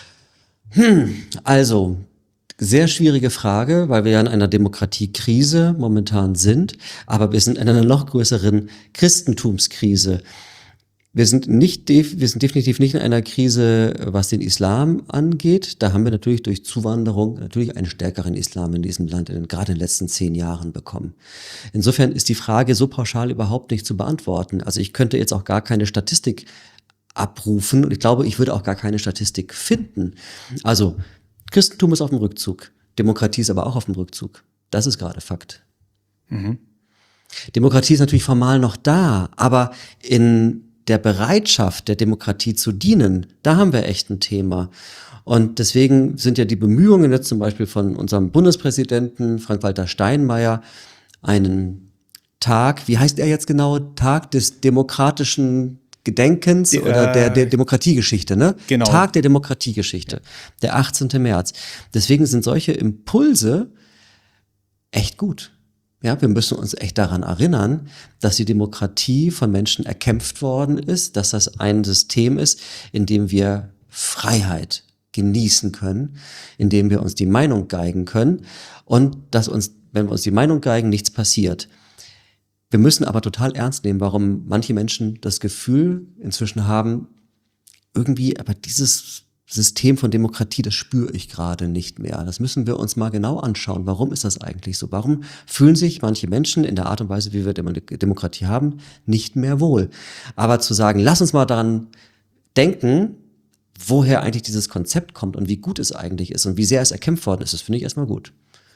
Hm, also, sehr schwierige Frage, weil wir ja in einer Demokratiekrise momentan sind, aber wir sind in einer noch größeren Christentumskrise. Wir sind nicht, wir sind definitiv nicht in einer Krise, was den Islam angeht. Da haben wir natürlich durch Zuwanderung natürlich einen stärkeren Islam in diesem Land, in, gerade in den letzten zehn Jahren bekommen. Insofern ist die Frage so pauschal überhaupt nicht zu beantworten. Also ich könnte jetzt auch gar keine Statistik abrufen und ich glaube, ich würde auch gar keine Statistik finden. Also Christentum ist auf dem Rückzug, Demokratie ist aber auch auf dem Rückzug. Das ist gerade Fakt. Mhm. Demokratie ist natürlich formal noch da, aber in der Bereitschaft der Demokratie zu dienen, da haben wir echt ein Thema. Und deswegen sind ja die Bemühungen jetzt zum Beispiel von unserem Bundespräsidenten Frank-Walter Steinmeier, einen Tag, wie heißt er jetzt genau, Tag des demokratischen Gedenkens Die, oder der, der äh, Demokratiegeschichte, ne? Genau. Tag der Demokratiegeschichte, der achtzehnte März. Deswegen sind solche Impulse echt gut. Ja, wir müssen uns echt daran erinnern, dass die Demokratie von Menschen erkämpft worden ist, dass das ein System ist, in dem wir Freiheit genießen können, in dem wir uns die Meinung geigen können und dass uns, wenn wir uns die Meinung geigen, nichts passiert. Wir müssen aber total ernst nehmen, warum manche Menschen das Gefühl inzwischen haben, irgendwie, aber dieses System von Demokratie, das spüre ich gerade nicht mehr. Das müssen wir uns mal genau anschauen. Warum ist das eigentlich so? Warum fühlen sich manche Menschen in der Art und Weise, wie wir Demokratie haben, nicht mehr wohl? Aber zu sagen, lass uns mal daran denken, woher eigentlich dieses Konzept kommt und wie gut es eigentlich ist und wie sehr es erkämpft worden ist, das finde ich erstmal gut.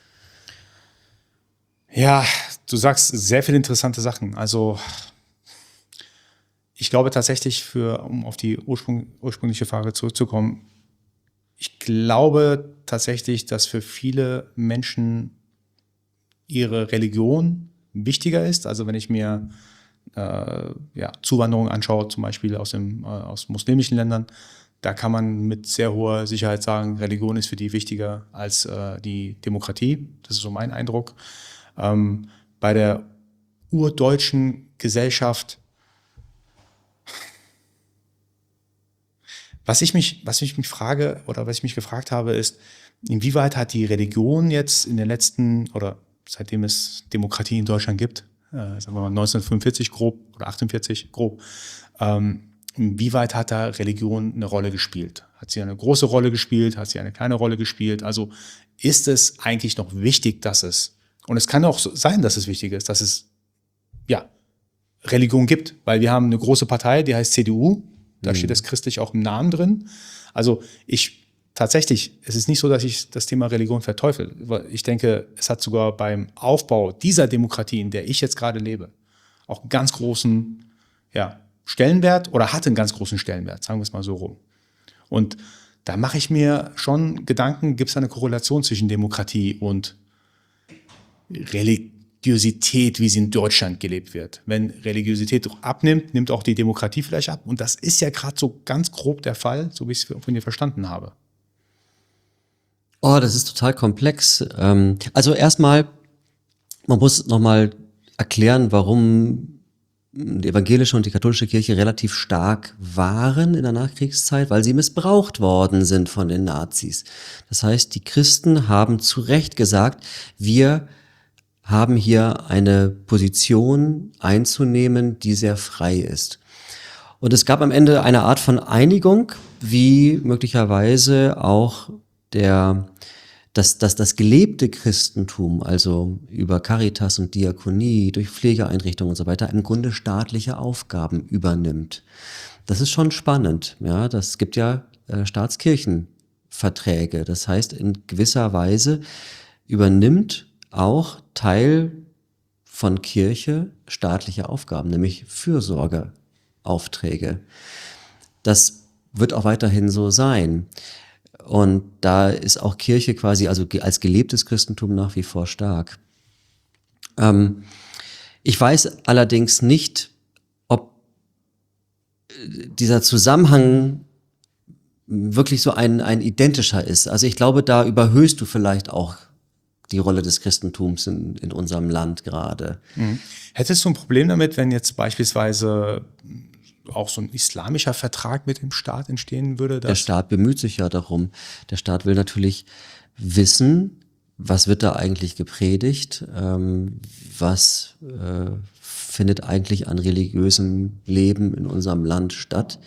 Ja, du sagst sehr viele interessante Sachen. Also ich glaube tatsächlich, für, um auf die ursprung, ursprüngliche Frage zurückzukommen, ich glaube tatsächlich, dass für viele Menschen ihre Religion wichtiger ist. Also wenn ich mir äh, ja, Zuwanderung anschaue, zum Beispiel aus, dem, äh, aus muslimischen Ländern, da kann man mit sehr hoher Sicherheit sagen, Religion ist für die wichtiger als äh, die Demokratie. Das ist so mein Eindruck. Ähm, bei der urdeutschen Gesellschaft, was ich mich, was ich mich frage oder was ich mich gefragt habe, ist, inwieweit hat die Religion jetzt in den letzten, oder seitdem es Demokratie in Deutschland gibt, äh, sagen wir mal neunzehnhundertfünfundvierzig grob oder achtundvierzig grob, ähm, inwieweit hat da Religion eine Rolle gespielt? Hat sie eine große Rolle gespielt? Hat sie eine kleine Rolle gespielt? Also ist es eigentlich noch wichtig, dass es, und es kann auch so sein, dass es wichtig ist, dass es, ja, Religion gibt, weil wir haben eine große Partei, die heißt C D U, da mhm. steht das christlich auch im Namen drin. Also ich, tatsächlich, es ist nicht so, dass ich das Thema Religion verteufel. Ich denke, es hat sogar beim Aufbau dieser Demokratie, in der ich jetzt gerade lebe, auch einen ganz großen, ja, Stellenwert oder hatte einen ganz großen Stellenwert, sagen wir es mal so rum. Und da mache ich mir schon Gedanken, gibt es eine Korrelation zwischen Demokratie und Religion? Religiosität, wie sie in Deutschland gelebt wird. Wenn Religiosität abnimmt, nimmt auch die Demokratie vielleicht ab. Und das ist ja gerade so ganz grob der Fall, so wie ich es von dir verstanden habe. Oh, das ist total komplex. Ähm, also erstmal, man muss nochmal erklären, warum die evangelische und die katholische Kirche relativ stark waren in der Nachkriegszeit, weil sie missbraucht worden sind von den Nazis. Das heißt, die Christen haben zu Recht gesagt, wir haben hier eine Position einzunehmen, die sehr frei ist. Und es gab am Ende eine Art von Einigung, wie möglicherweise auch der dass, dass das gelebte Christentum, also über Caritas und Diakonie, durch Pflegeeinrichtungen und so weiter, im Grunde staatliche Aufgaben übernimmt. Das ist schon spannend. Ja, das gibt ja äh, Staatskirchenverträge. Das heißt, in gewisser Weise übernimmt auch Teil von Kirche staatliche Aufgaben, nämlich Fürsorgeaufträge. Das wird auch weiterhin so sein. Und da ist auch Kirche quasi, also als gelebtes Christentum nach wie vor stark. Ähm, ich weiß allerdings nicht, ob dieser Zusammenhang wirklich so ein, ein identischer ist. Also ich glaube, da überhöhst du vielleicht auch die Rolle des Christentums in, in unserem Land gerade. Mhm. Hättest du ein Problem damit, wenn jetzt beispielsweise auch so ein islamischer Vertrag mit dem Staat entstehen würde? Der Staat bemüht sich ja darum. Der Staat will natürlich wissen, was wird da eigentlich gepredigt, ähm, was äh, findet eigentlich an religiösem Leben in unserem Land statt.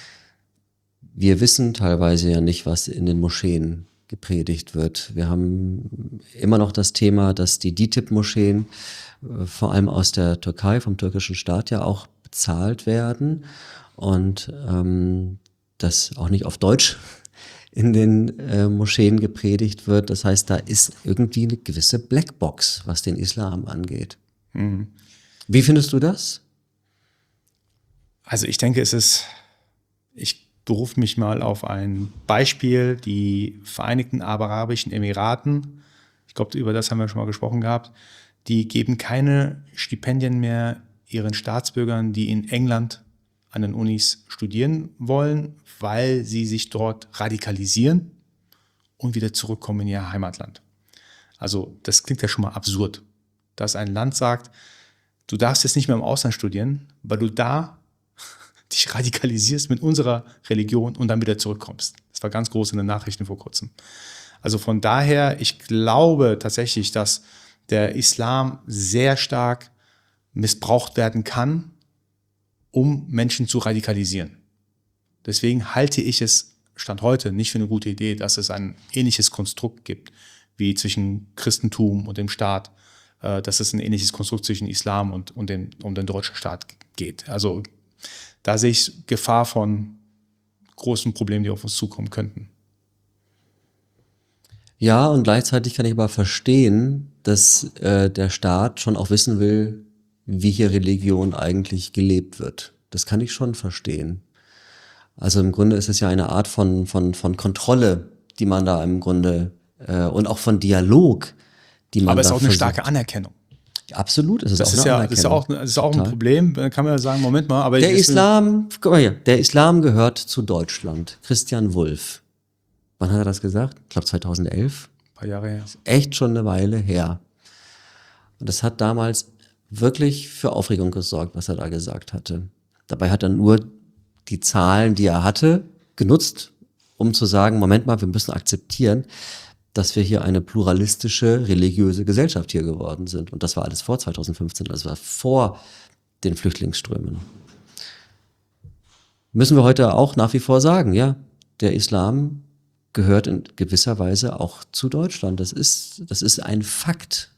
Wir wissen teilweise ja nicht, was in den Moscheen gepredigt wird. Wir haben immer noch das Thema, dass die D I T I B-Moscheen äh, vor allem aus der Türkei, vom türkischen Staat ja auch bezahlt werden und ähm, das auch nicht auf Deutsch in den äh, Moscheen gepredigt wird. Das heißt, da ist irgendwie eine gewisse Blackbox, was den Islam angeht. Mhm. Wie findest du das? Also ich denke, es ist, ich berufe mich mal auf ein Beispiel, die Vereinigten Arabischen Emiraten, ich glaube, über das haben wir schon mal gesprochen gehabt, die geben keine Stipendien mehr ihren Staatsbürgern, die in England an den Unis studieren wollen, weil sie sich dort radikalisieren und wieder zurückkommen in ihr Heimatland. Also das klingt ja schon mal absurd, dass ein Land sagt, du darfst jetzt nicht mehr im Ausland studieren, weil du da dich radikalisierst mit unserer Religion und dann wieder zurückkommst. Das war ganz groß in den Nachrichten vor kurzem. Also von daher, ich glaube tatsächlich, dass der Islam sehr stark missbraucht werden kann, um Menschen zu radikalisieren. Deswegen halte ich es Stand heute nicht für eine gute Idee, dass es ein ähnliches Konstrukt gibt, wie zwischen Christentum und dem Staat, äh, dass es ein ähnliches Konstrukt zwischen Islam und, und, dem, und dem deutschen Staat geht. Also da sehe ich Gefahr von großen Problemen, die auf uns zukommen könnten. Ja, und gleichzeitig kann ich aber verstehen, dass äh, der Staat schon auch wissen will, wie hier Religion eigentlich gelebt wird. Das kann ich schon verstehen. Also im Grunde ist es ja eine Art von, von, von Kontrolle, die man da im Grunde, äh, und auch von Dialog, die man Aber es da ist auch eine versucht. starke Anerkennung. Absolut, es ist Das auch ist eine ja, das ist ja auch, Anerkennung. das ist auch ein Total. Problem. Da kann man ja sagen, Moment mal, aber Der ich- Islam, guck mal hier, der Islam gehört zu Deutschland. Christian Wulff. Wann hat er das gesagt? Ich glaube zweitausendelf. ein paar Jahre her. Echt schon eine Weile her. Und das hat damals wirklich für Aufregung gesorgt, was er da gesagt hatte. Dabei hat er nur die Zahlen, die er hatte, genutzt, um zu sagen, Moment mal, wir müssen akzeptieren, dass wir hier eine pluralistische, religiöse Gesellschaft hier geworden sind. Und das war alles vor zweitausendfünfzehn, das war vor den Flüchtlingsströmen. Müssen wir heute auch nach wie vor sagen, ja, der Islam gehört in gewisser Weise auch zu Deutschland. Das ist, das ist ein Fakt.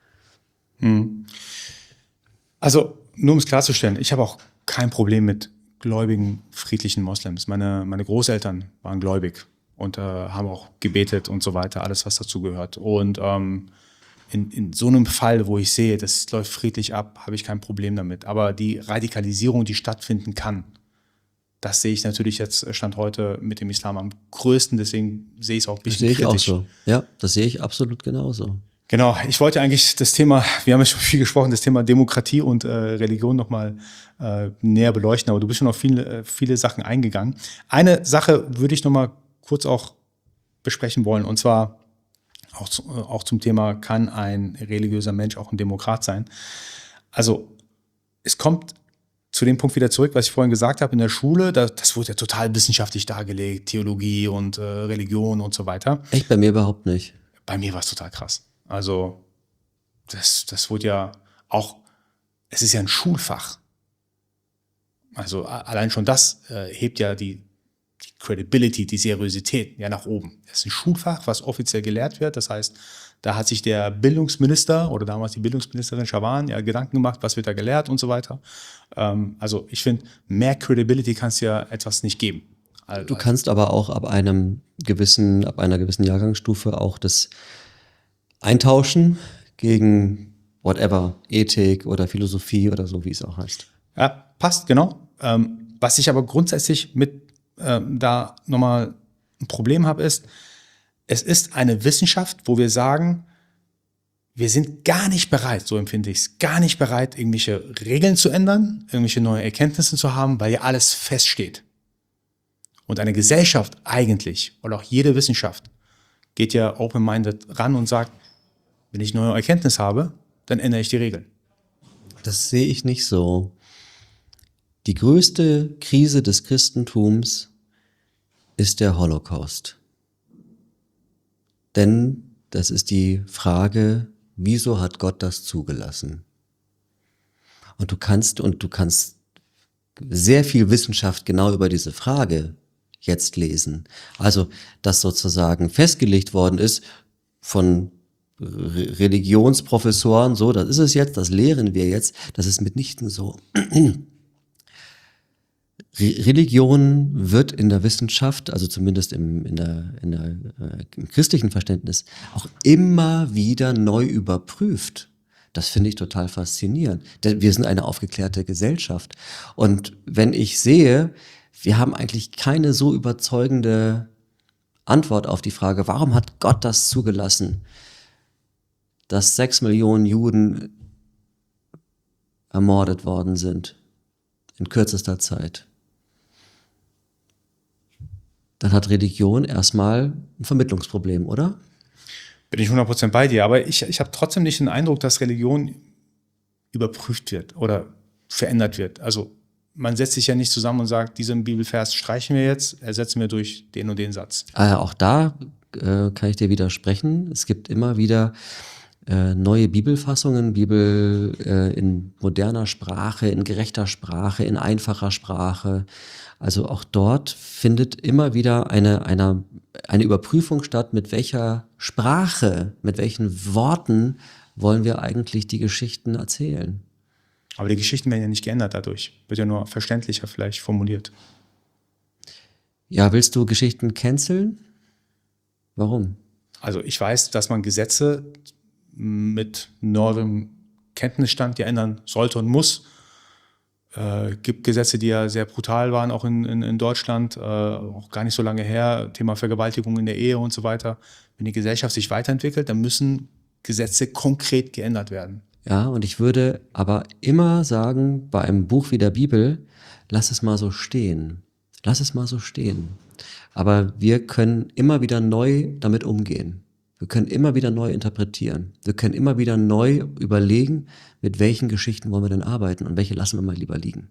Also, nur um es klarzustellen, ich habe auch kein Problem mit gläubigen, friedlichen Moslems. Meine, meine Großeltern waren gläubig und äh, haben auch gebetet und so weiter, alles, was dazu gehört. Und ähm, in, in so einem Fall, wo ich sehe, das läuft friedlich ab, habe ich kein Problem damit. Aber die Radikalisierung, die stattfinden kann, das sehe ich natürlich jetzt Stand heute mit dem Islam am größten, deswegen sehe ich es auch ein Das bisschen sehe ich auch kritisch. so. Ja, das sehe ich absolut genauso. Genau, ich wollte eigentlich das Thema, wir haben ja schon viel gesprochen, das Thema Demokratie und äh, Religion nochmal äh, näher beleuchten, aber du bist schon auf viele, äh, viele Sachen eingegangen. Eine Sache würde ich nochmal kurz auch besprechen wollen, und zwar auch, zu, auch zum Thema, kann ein religiöser Mensch auch ein Demokrat sein? Also es kommt zu dem Punkt wieder zurück, was ich vorhin gesagt habe, in der Schule, da, das wurde ja total wissenschaftlich dargelegt, Theologie und äh, Religion und so weiter. Echt, bei mir überhaupt nicht. Bei mir war es total krass. Also das, das wurde ja auch, es ist ja ein Schulfach. Also allein schon das äh, hebt ja die, die Credibility, die Seriosität ja nach oben. Es ist ein Schulfach, was offiziell gelehrt wird. Das heißt, da hat sich der Bildungsminister oder damals die Bildungsministerin Schawan ja Gedanken gemacht, was wird da gelehrt und so weiter. Ähm, also ich finde, mehr Credibility kann es ja etwas nicht geben. Also, Du kannst aber auch ab einem gewissen, ab einer gewissen Jahrgangsstufe auch das eintauschen gegen whatever, Ethik oder Philosophie oder so, wie es auch heißt. Ja, passt, genau. Ähm, was ich aber grundsätzlich mit ähm, da nochmal ein Problem habe, ist, es ist eine Wissenschaft, wo wir sagen, wir sind gar nicht bereit, so empfinde ich es, gar nicht bereit, irgendwelche Regeln zu ändern, irgendwelche neue Erkenntnisse zu haben, weil ja alles feststeht. Und eine Gesellschaft eigentlich, oder auch jede Wissenschaft, geht ja open-minded ran und sagt, wenn ich neue Erkenntnis habe, dann ändere ich die Regeln. Das sehe ich nicht so. Die größte Krise des Christentums ist der Holocaust. Denn das ist die Frage, wieso hat Gott das zugelassen? Und du kannst, und du kannst sehr viel Wissenschaft genau über diese Frage jetzt lesen. Also, dass sozusagen festgelegt worden ist von Re- Religionsprofessoren, so, das ist es jetzt, das lehren wir jetzt, das ist mitnichten so. Re- Religion wird in der Wissenschaft, also zumindest im, in der, in der, äh, im christlichen Verständnis, auch immer wieder neu überprüft. Das finde ich total faszinierend. Denn wir sind eine aufgeklärte Gesellschaft. Und wenn ich sehe, wir haben eigentlich keine so überzeugende Antwort auf die Frage, warum hat Gott das zugelassen, dass sechs Millionen Juden ermordet worden sind in kürzester Zeit, dann hat Religion erstmal ein Vermittlungsproblem, oder? Bin ich hundert Prozent bei dir, aber ich, ich habe trotzdem nicht den Eindruck, dass Religion überprüft wird oder verändert wird. Also man setzt sich ja nicht zusammen und sagt, diesen Bibelvers streichen wir jetzt, ersetzen wir durch den und den Satz. Äh, auch da äh, kann ich dir widersprechen. Es gibt immer wieder äh, neue Bibelfassungen, Bibel äh, in moderner Sprache, in gerechter Sprache, in einfacher Sprache. Also auch dort findet immer wieder eine, eine, eine Überprüfung statt, mit welcher Sprache, mit welchen Worten wollen wir eigentlich die Geschichten erzählen. Aber die Geschichten werden ja nicht geändert dadurch. Wird ja nur verständlicher vielleicht formuliert. Ja, willst du Geschichten canceln? Warum? Also ich weiß, dass man Gesetze mit neuem Kenntnisstand ja ändern sollte und muss. Äh, gibt Gesetze, die ja sehr brutal waren, auch in, in, in Deutschland, äh, auch gar nicht so lange her, Thema Vergewaltigung in der Ehe und so weiter. Wenn die Gesellschaft sich weiterentwickelt, dann müssen Gesetze konkret geändert werden. Ja, und ich würde aber immer sagen, bei einem Buch wie der Bibel, lass es mal so stehen. Lass es mal so stehen. Aber wir können immer wieder neu damit umgehen. Wir können immer wieder neu interpretieren. Wir können immer wieder neu überlegen, mit welchen Geschichten wollen wir denn arbeiten und welche lassen wir mal lieber liegen.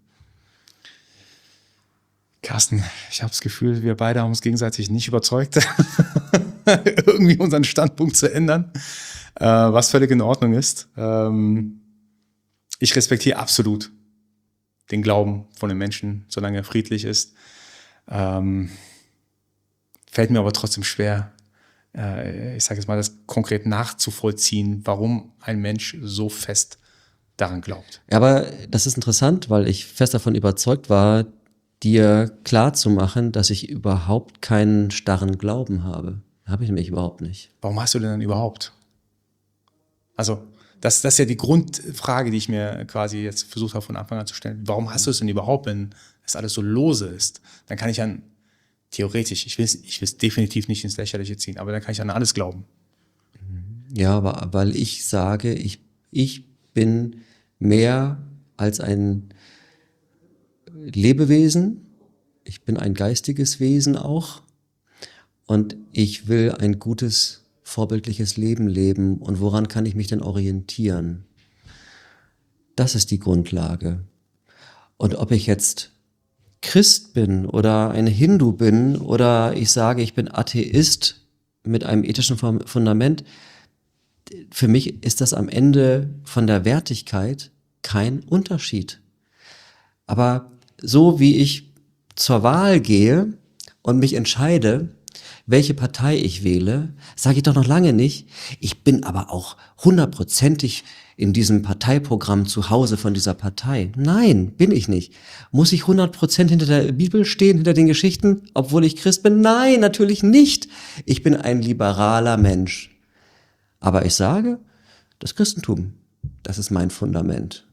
Carsten, ich habe das Gefühl, wir beide haben uns gegenseitig nicht überzeugt, irgendwie unseren Standpunkt zu ändern, äh, was völlig in Ordnung ist. Ähm, ich respektiere absolut den Glauben von den Menschen, solange er friedlich ist. Ähm, fällt mir aber trotzdem schwer, äh, ich sage jetzt mal, das konkret nachzuvollziehen, warum ein Mensch so fest daran glaubt. Ja, aber das ist interessant, weil ich fest davon überzeugt war, dir klarzumachen, dass ich überhaupt keinen starren Glauben habe. Habe ich nämlich überhaupt nicht. Warum hast du denn dann überhaupt? Also, das, das ist ja die Grundfrage, die ich mir quasi jetzt versucht habe von Anfang an zu stellen. Warum hast du es denn überhaupt, wenn es alles so lose ist? Dann kann ich an, theoretisch, ich will es ich will es definitiv nicht ins Lächerliche ziehen, aber dann kann ich an alles glauben. Ja, aber weil ich sage, ich, ich bin mehr als ein Lebewesen. Ich bin ein geistiges Wesen auch. Und ich will ein gutes, vorbildliches Leben leben. Und woran kann ich mich denn orientieren? Das ist die Grundlage. Und ob ich jetzt Christ bin oder ein Hindu bin oder ich sage, ich bin Atheist mit einem ethischen Fundament, für mich ist das am Ende von der Wertigkeit kein Unterschied. Aber so wie ich zur Wahl gehe und mich entscheide, welche Partei ich wähle, sage ich doch noch lange nicht, ich bin aber auch hundertprozentig in diesem Parteiprogramm zu Hause von dieser Partei. Nein, bin ich nicht. Muss ich hundert Prozent hinter der Bibel stehen, hinter den Geschichten, obwohl ich Christ bin? Nein, natürlich nicht. Ich bin ein liberaler Mensch. Aber ich sage, das Christentum, das ist mein Fundament.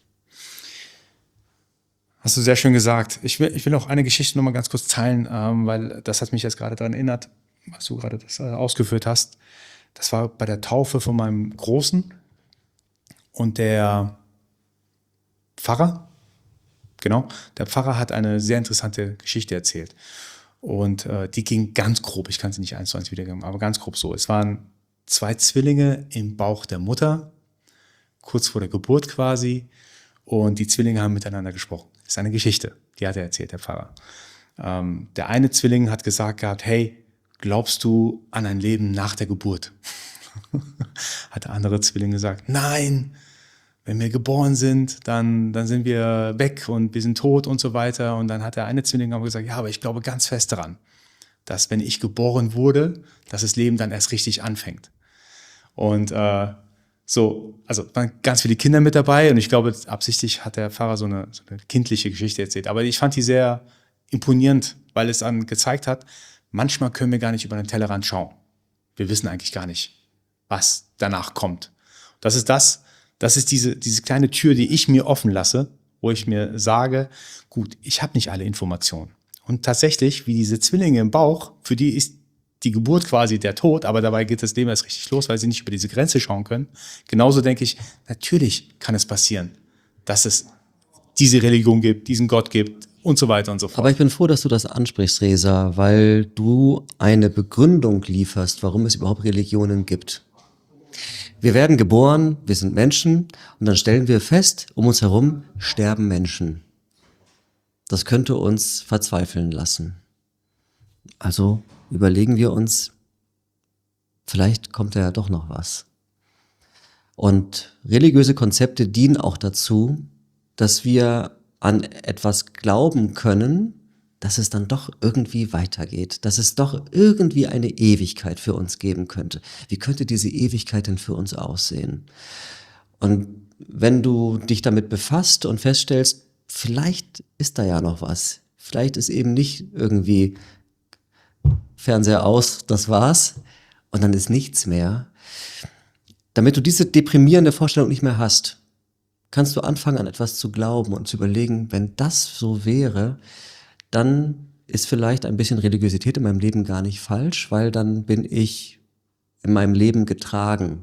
Hast du sehr schön gesagt. Ich will, ich will auch eine Geschichte noch mal ganz kurz teilen, ähm, weil das hat mich jetzt gerade daran erinnert, was du gerade das äh, ausgeführt hast. Das war bei der Taufe von meinem Großen und der Pfarrer, genau, der Pfarrer hat eine sehr interessante Geschichte erzählt. Und äh, die ging ganz grob, ich kann sie nicht eins zu eins wiedergeben, aber ganz grob so. Es waren zwei Zwillinge im Bauch der Mutter, kurz vor der Geburt quasi, und die Zwillinge haben miteinander gesprochen. Das ist eine Geschichte, die hat er erzählt, der Pfarrer. Ähm, der eine Zwilling hat gesagt gehabt, hey, glaubst du an ein Leben nach der Geburt? Hat der andere Zwilling gesagt, nein, wenn wir geboren sind, dann, dann sind wir weg und wir sind tot und so weiter. Und dann hat der eine Zwilling aber gesagt, ja, aber ich glaube ganz fest daran, dass wenn ich geboren wurde, dass das Leben dann erst richtig anfängt. Und äh, so, also waren ganz viele Kinder mit dabei und ich glaube, absichtlich hat der Pfarrer so eine, so eine kindliche Geschichte erzählt. Aber ich fand die sehr imponierend, weil es dann gezeigt hat, manchmal können wir gar nicht über den Tellerrand schauen. Wir wissen eigentlich gar nicht, was danach kommt. Das ist das, das ist diese, diese kleine Tür, die ich mir offen lasse, wo ich mir sage, gut, ich habe nicht alle Informationen. Und tatsächlich, wie diese Zwillinge im Bauch, für die ist die Geburt quasi der Tod, aber dabei geht das Leben erst richtig los, weil sie nicht über diese Grenze schauen können. Genauso denke ich, natürlich kann es passieren, dass es diese Religion gibt, diesen Gott gibt und so weiter und so fort. Aber ich bin froh, dass du das ansprichst, Reza, weil du eine Begründung lieferst, warum es überhaupt Religionen gibt. Wir werden geboren, wir sind Menschen und dann stellen wir fest, um uns herum sterben Menschen. Das könnte uns verzweifeln lassen. Also überlegen wir uns, vielleicht kommt da ja doch noch was. Und religiöse Konzepte dienen auch dazu, dass wir an etwas glauben können, dass es dann doch irgendwie weitergeht, dass es doch irgendwie eine Ewigkeit für uns geben könnte. Wie könnte diese Ewigkeit denn für uns aussehen? Und wenn du dich damit befasst und feststellst, vielleicht ist da ja noch was, vielleicht ist eben nicht irgendwie Fernseher aus, das war's, und dann ist nichts mehr. Damit du diese deprimierende Vorstellung nicht mehr hast, kannst du anfangen, an etwas zu glauben und zu überlegen, wenn das so wäre, dann ist vielleicht ein bisschen Religiosität in meinem Leben gar nicht falsch, weil dann bin ich in meinem Leben getragen.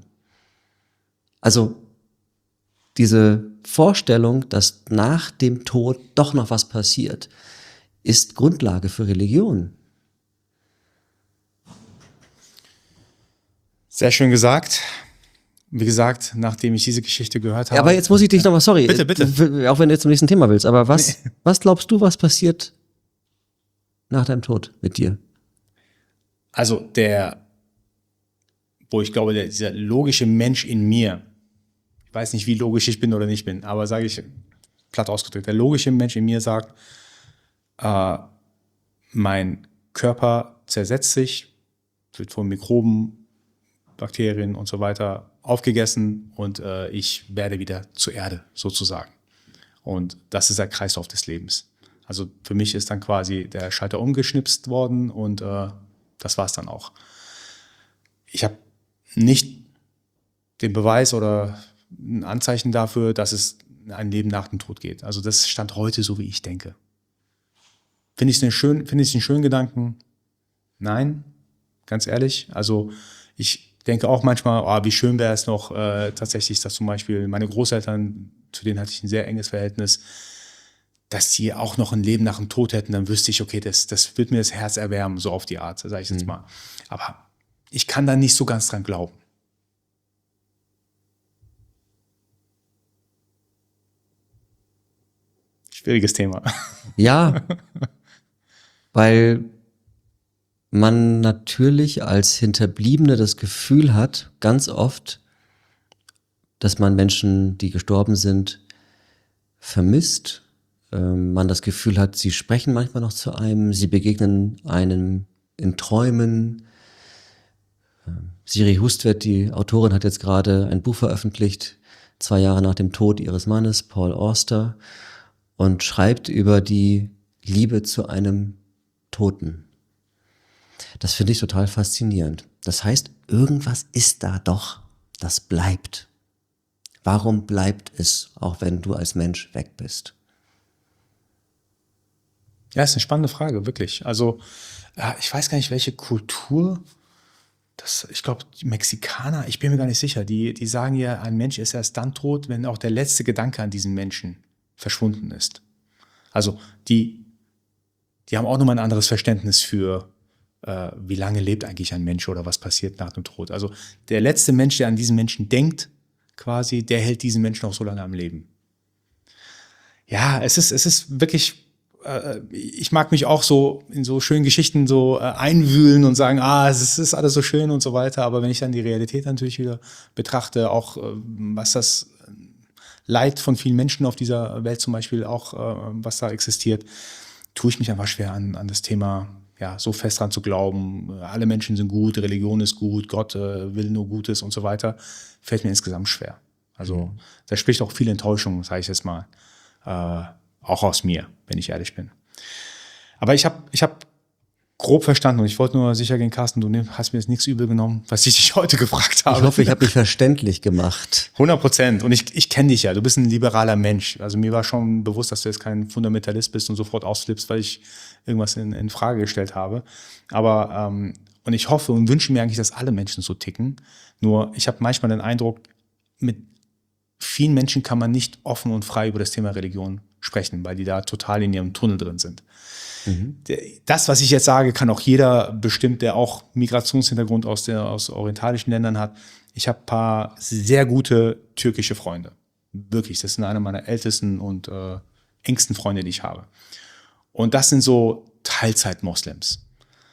Also diese Vorstellung, dass nach dem Tod doch noch was passiert, ist Grundlage für Religion. Sehr schön gesagt. Wie gesagt, nachdem ich diese Geschichte gehört habe. Ja, aber jetzt muss ich dich noch mal, sorry. Bitte, bitte. Auch wenn du jetzt zum nächsten Thema willst, aber was, Nee. was glaubst du, was passiert nach deinem Tod mit dir? Also der, wo ich glaube, der, dieser logische Mensch in mir, ich weiß nicht, wie logisch ich bin oder nicht bin, aber sage ich platt ausgedrückt, der logische Mensch in mir sagt, äh, mein Körper zersetzt sich, wird von Mikroben, Bakterien und so weiter aufgegessen und äh, ich werde wieder zur Erde sozusagen. Und das ist der Kreislauf des Lebens. Also für mich ist dann quasi der Schalter umgeschnipst worden und äh, das war es dann auch. Ich habe nicht den Beweis oder ein Anzeichen dafür, dass es ein Leben nach dem Tod geht. Also das stand heute so, wie ich denke. Finde ich es einen schönen, finde ich es einen schönen Gedanken? Nein, ganz ehrlich. Also ich denke auch manchmal, oh, wie schön wäre es noch äh, tatsächlich, dass zum Beispiel meine Großeltern, zu denen hatte ich ein sehr enges Verhältnis, dass die auch noch ein Leben nach dem Tod hätten, dann wüsste ich, okay, das, das wird mir das Herz erwärmen, so auf die Art, sage ich jetzt mal. Aber ich kann da nicht so ganz dran glauben. Schwieriges Thema. Ja, weil man natürlich als Hinterbliebene das Gefühl hat, ganz oft, dass man Menschen, die gestorben sind, vermisst. Ähm, man das Gefühl hat, sie sprechen manchmal noch zu einem, sie begegnen einem in Träumen. Ähm, Siri Hustvedt, die Autorin, hat jetzt gerade ein Buch veröffentlicht, zwei Jahre nach dem Tod ihres Mannes, Paul Auster, und schreibt über die Liebe zu einem Toten. Das finde ich total faszinierend. Das heißt, irgendwas ist da doch, das bleibt. Warum bleibt es, auch wenn du als Mensch weg bist? Ja, ist eine spannende Frage, wirklich. Also, ja, ich weiß gar nicht, welche Kultur, das, ich glaube, die Mexikaner, ich bin mir gar nicht sicher, die, die sagen ja, ein Mensch ist erst dann tot, wenn auch der letzte Gedanke an diesen Menschen verschwunden ist. Also, die, die haben auch nochmal ein anderes Verständnis für, äh, wie lange lebt eigentlich ein Mensch oder was passiert nach dem Tod. Also, der letzte Mensch, der an diesen Menschen denkt, quasi, der hält diesen Menschen auch so lange am Leben. Ja, es ist, es ist wirklich, äh, ich mag mich auch so in so schönen Geschichten so äh, einwühlen und sagen, ah, es ist alles so schön und so weiter. Aber wenn ich dann die Realität natürlich wieder betrachte, auch äh, was das Leid von vielen Menschen auf dieser Welt zum Beispiel auch, äh, was da existiert, tue ich mich einfach schwer an, an das Thema, ja, so fest dran zu glauben, alle Menschen sind gut, Religion ist gut, Gott äh, will nur Gutes und so weiter, fällt mir insgesamt schwer. Also mhm. da spricht auch viel Enttäuschung, sage ich jetzt mal, äh, auch aus mir, wenn ich ehrlich bin. Aber ich habe ich hab grob verstanden und ich wollte nur sicher gehen, Carsten, du hast mir jetzt nichts übel genommen, was ich dich heute gefragt habe. Ich hoffe, ich habe mich verständlich gemacht. hundert Prozent. Und ich, ich kenne dich ja, du bist ein liberaler Mensch. Also mir war schon bewusst, dass du jetzt kein Fundamentalist bist und sofort ausflippst, weil ich irgendwas in, in Frage gestellt habe. Aber, ähm, und ich hoffe und wünsche mir eigentlich, dass alle Menschen so ticken. Nur ich habe manchmal den Eindruck, mit vielen Menschen kann man nicht offen und frei über das Thema Religion sprechen, weil die da total in ihrem Tunnel drin sind. Mhm. Das, was ich jetzt sage, kann auch jeder bestimmt, der auch Migrationshintergrund aus, der, aus orientalischen Ländern hat. Ich habe ein paar sehr gute türkische Freunde. Wirklich, das sind eine meiner ältesten und äh, engsten Freunde, die ich habe. Und das sind so Teilzeit-Moslems.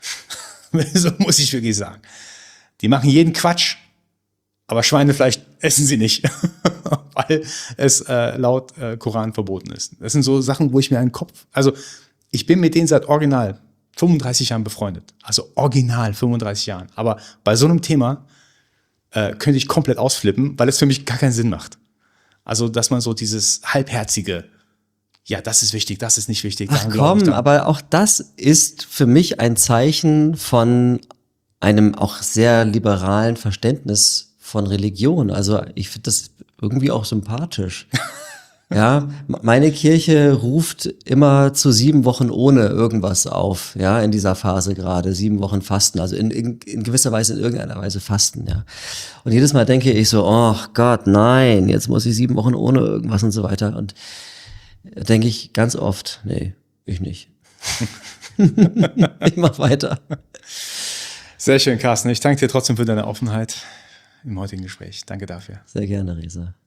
So muss ich wirklich sagen. Die machen jeden Quatsch, aber Schweinefleisch essen sie nicht, weil es äh, laut äh, Koran verboten ist. Das sind so Sachen, wo ich mir einen Kopf, also ich bin mit denen seit original fünfunddreißig Jahren befreundet. Also original fünfunddreißig Jahren. Aber bei so einem Thema äh, könnte ich komplett ausflippen, weil es für mich gar keinen Sinn macht. Also, dass man so dieses halbherzige, ja, das ist wichtig, das ist nicht wichtig. Ach komm, aber auch das ist für mich ein Zeichen von einem auch sehr liberalen Verständnis von Religion. Also ich finde das irgendwie auch sympathisch. Ja, meine Kirche ruft immer zu sieben Wochen ohne irgendwas auf, ja, in dieser Phase gerade, sieben Wochen Fasten, also in, in, in gewisser Weise, in irgendeiner Weise Fasten, ja. Und jedes Mal denke ich so, oh Gott, nein, jetzt muss ich sieben Wochen ohne irgendwas und so weiter. Und denke ich ganz oft, nee, ich nicht. Ich mach weiter. Sehr schön, Carsten. Ich danke dir trotzdem für deine Offenheit im heutigen Gespräch. Danke dafür. Sehr gerne, Reza.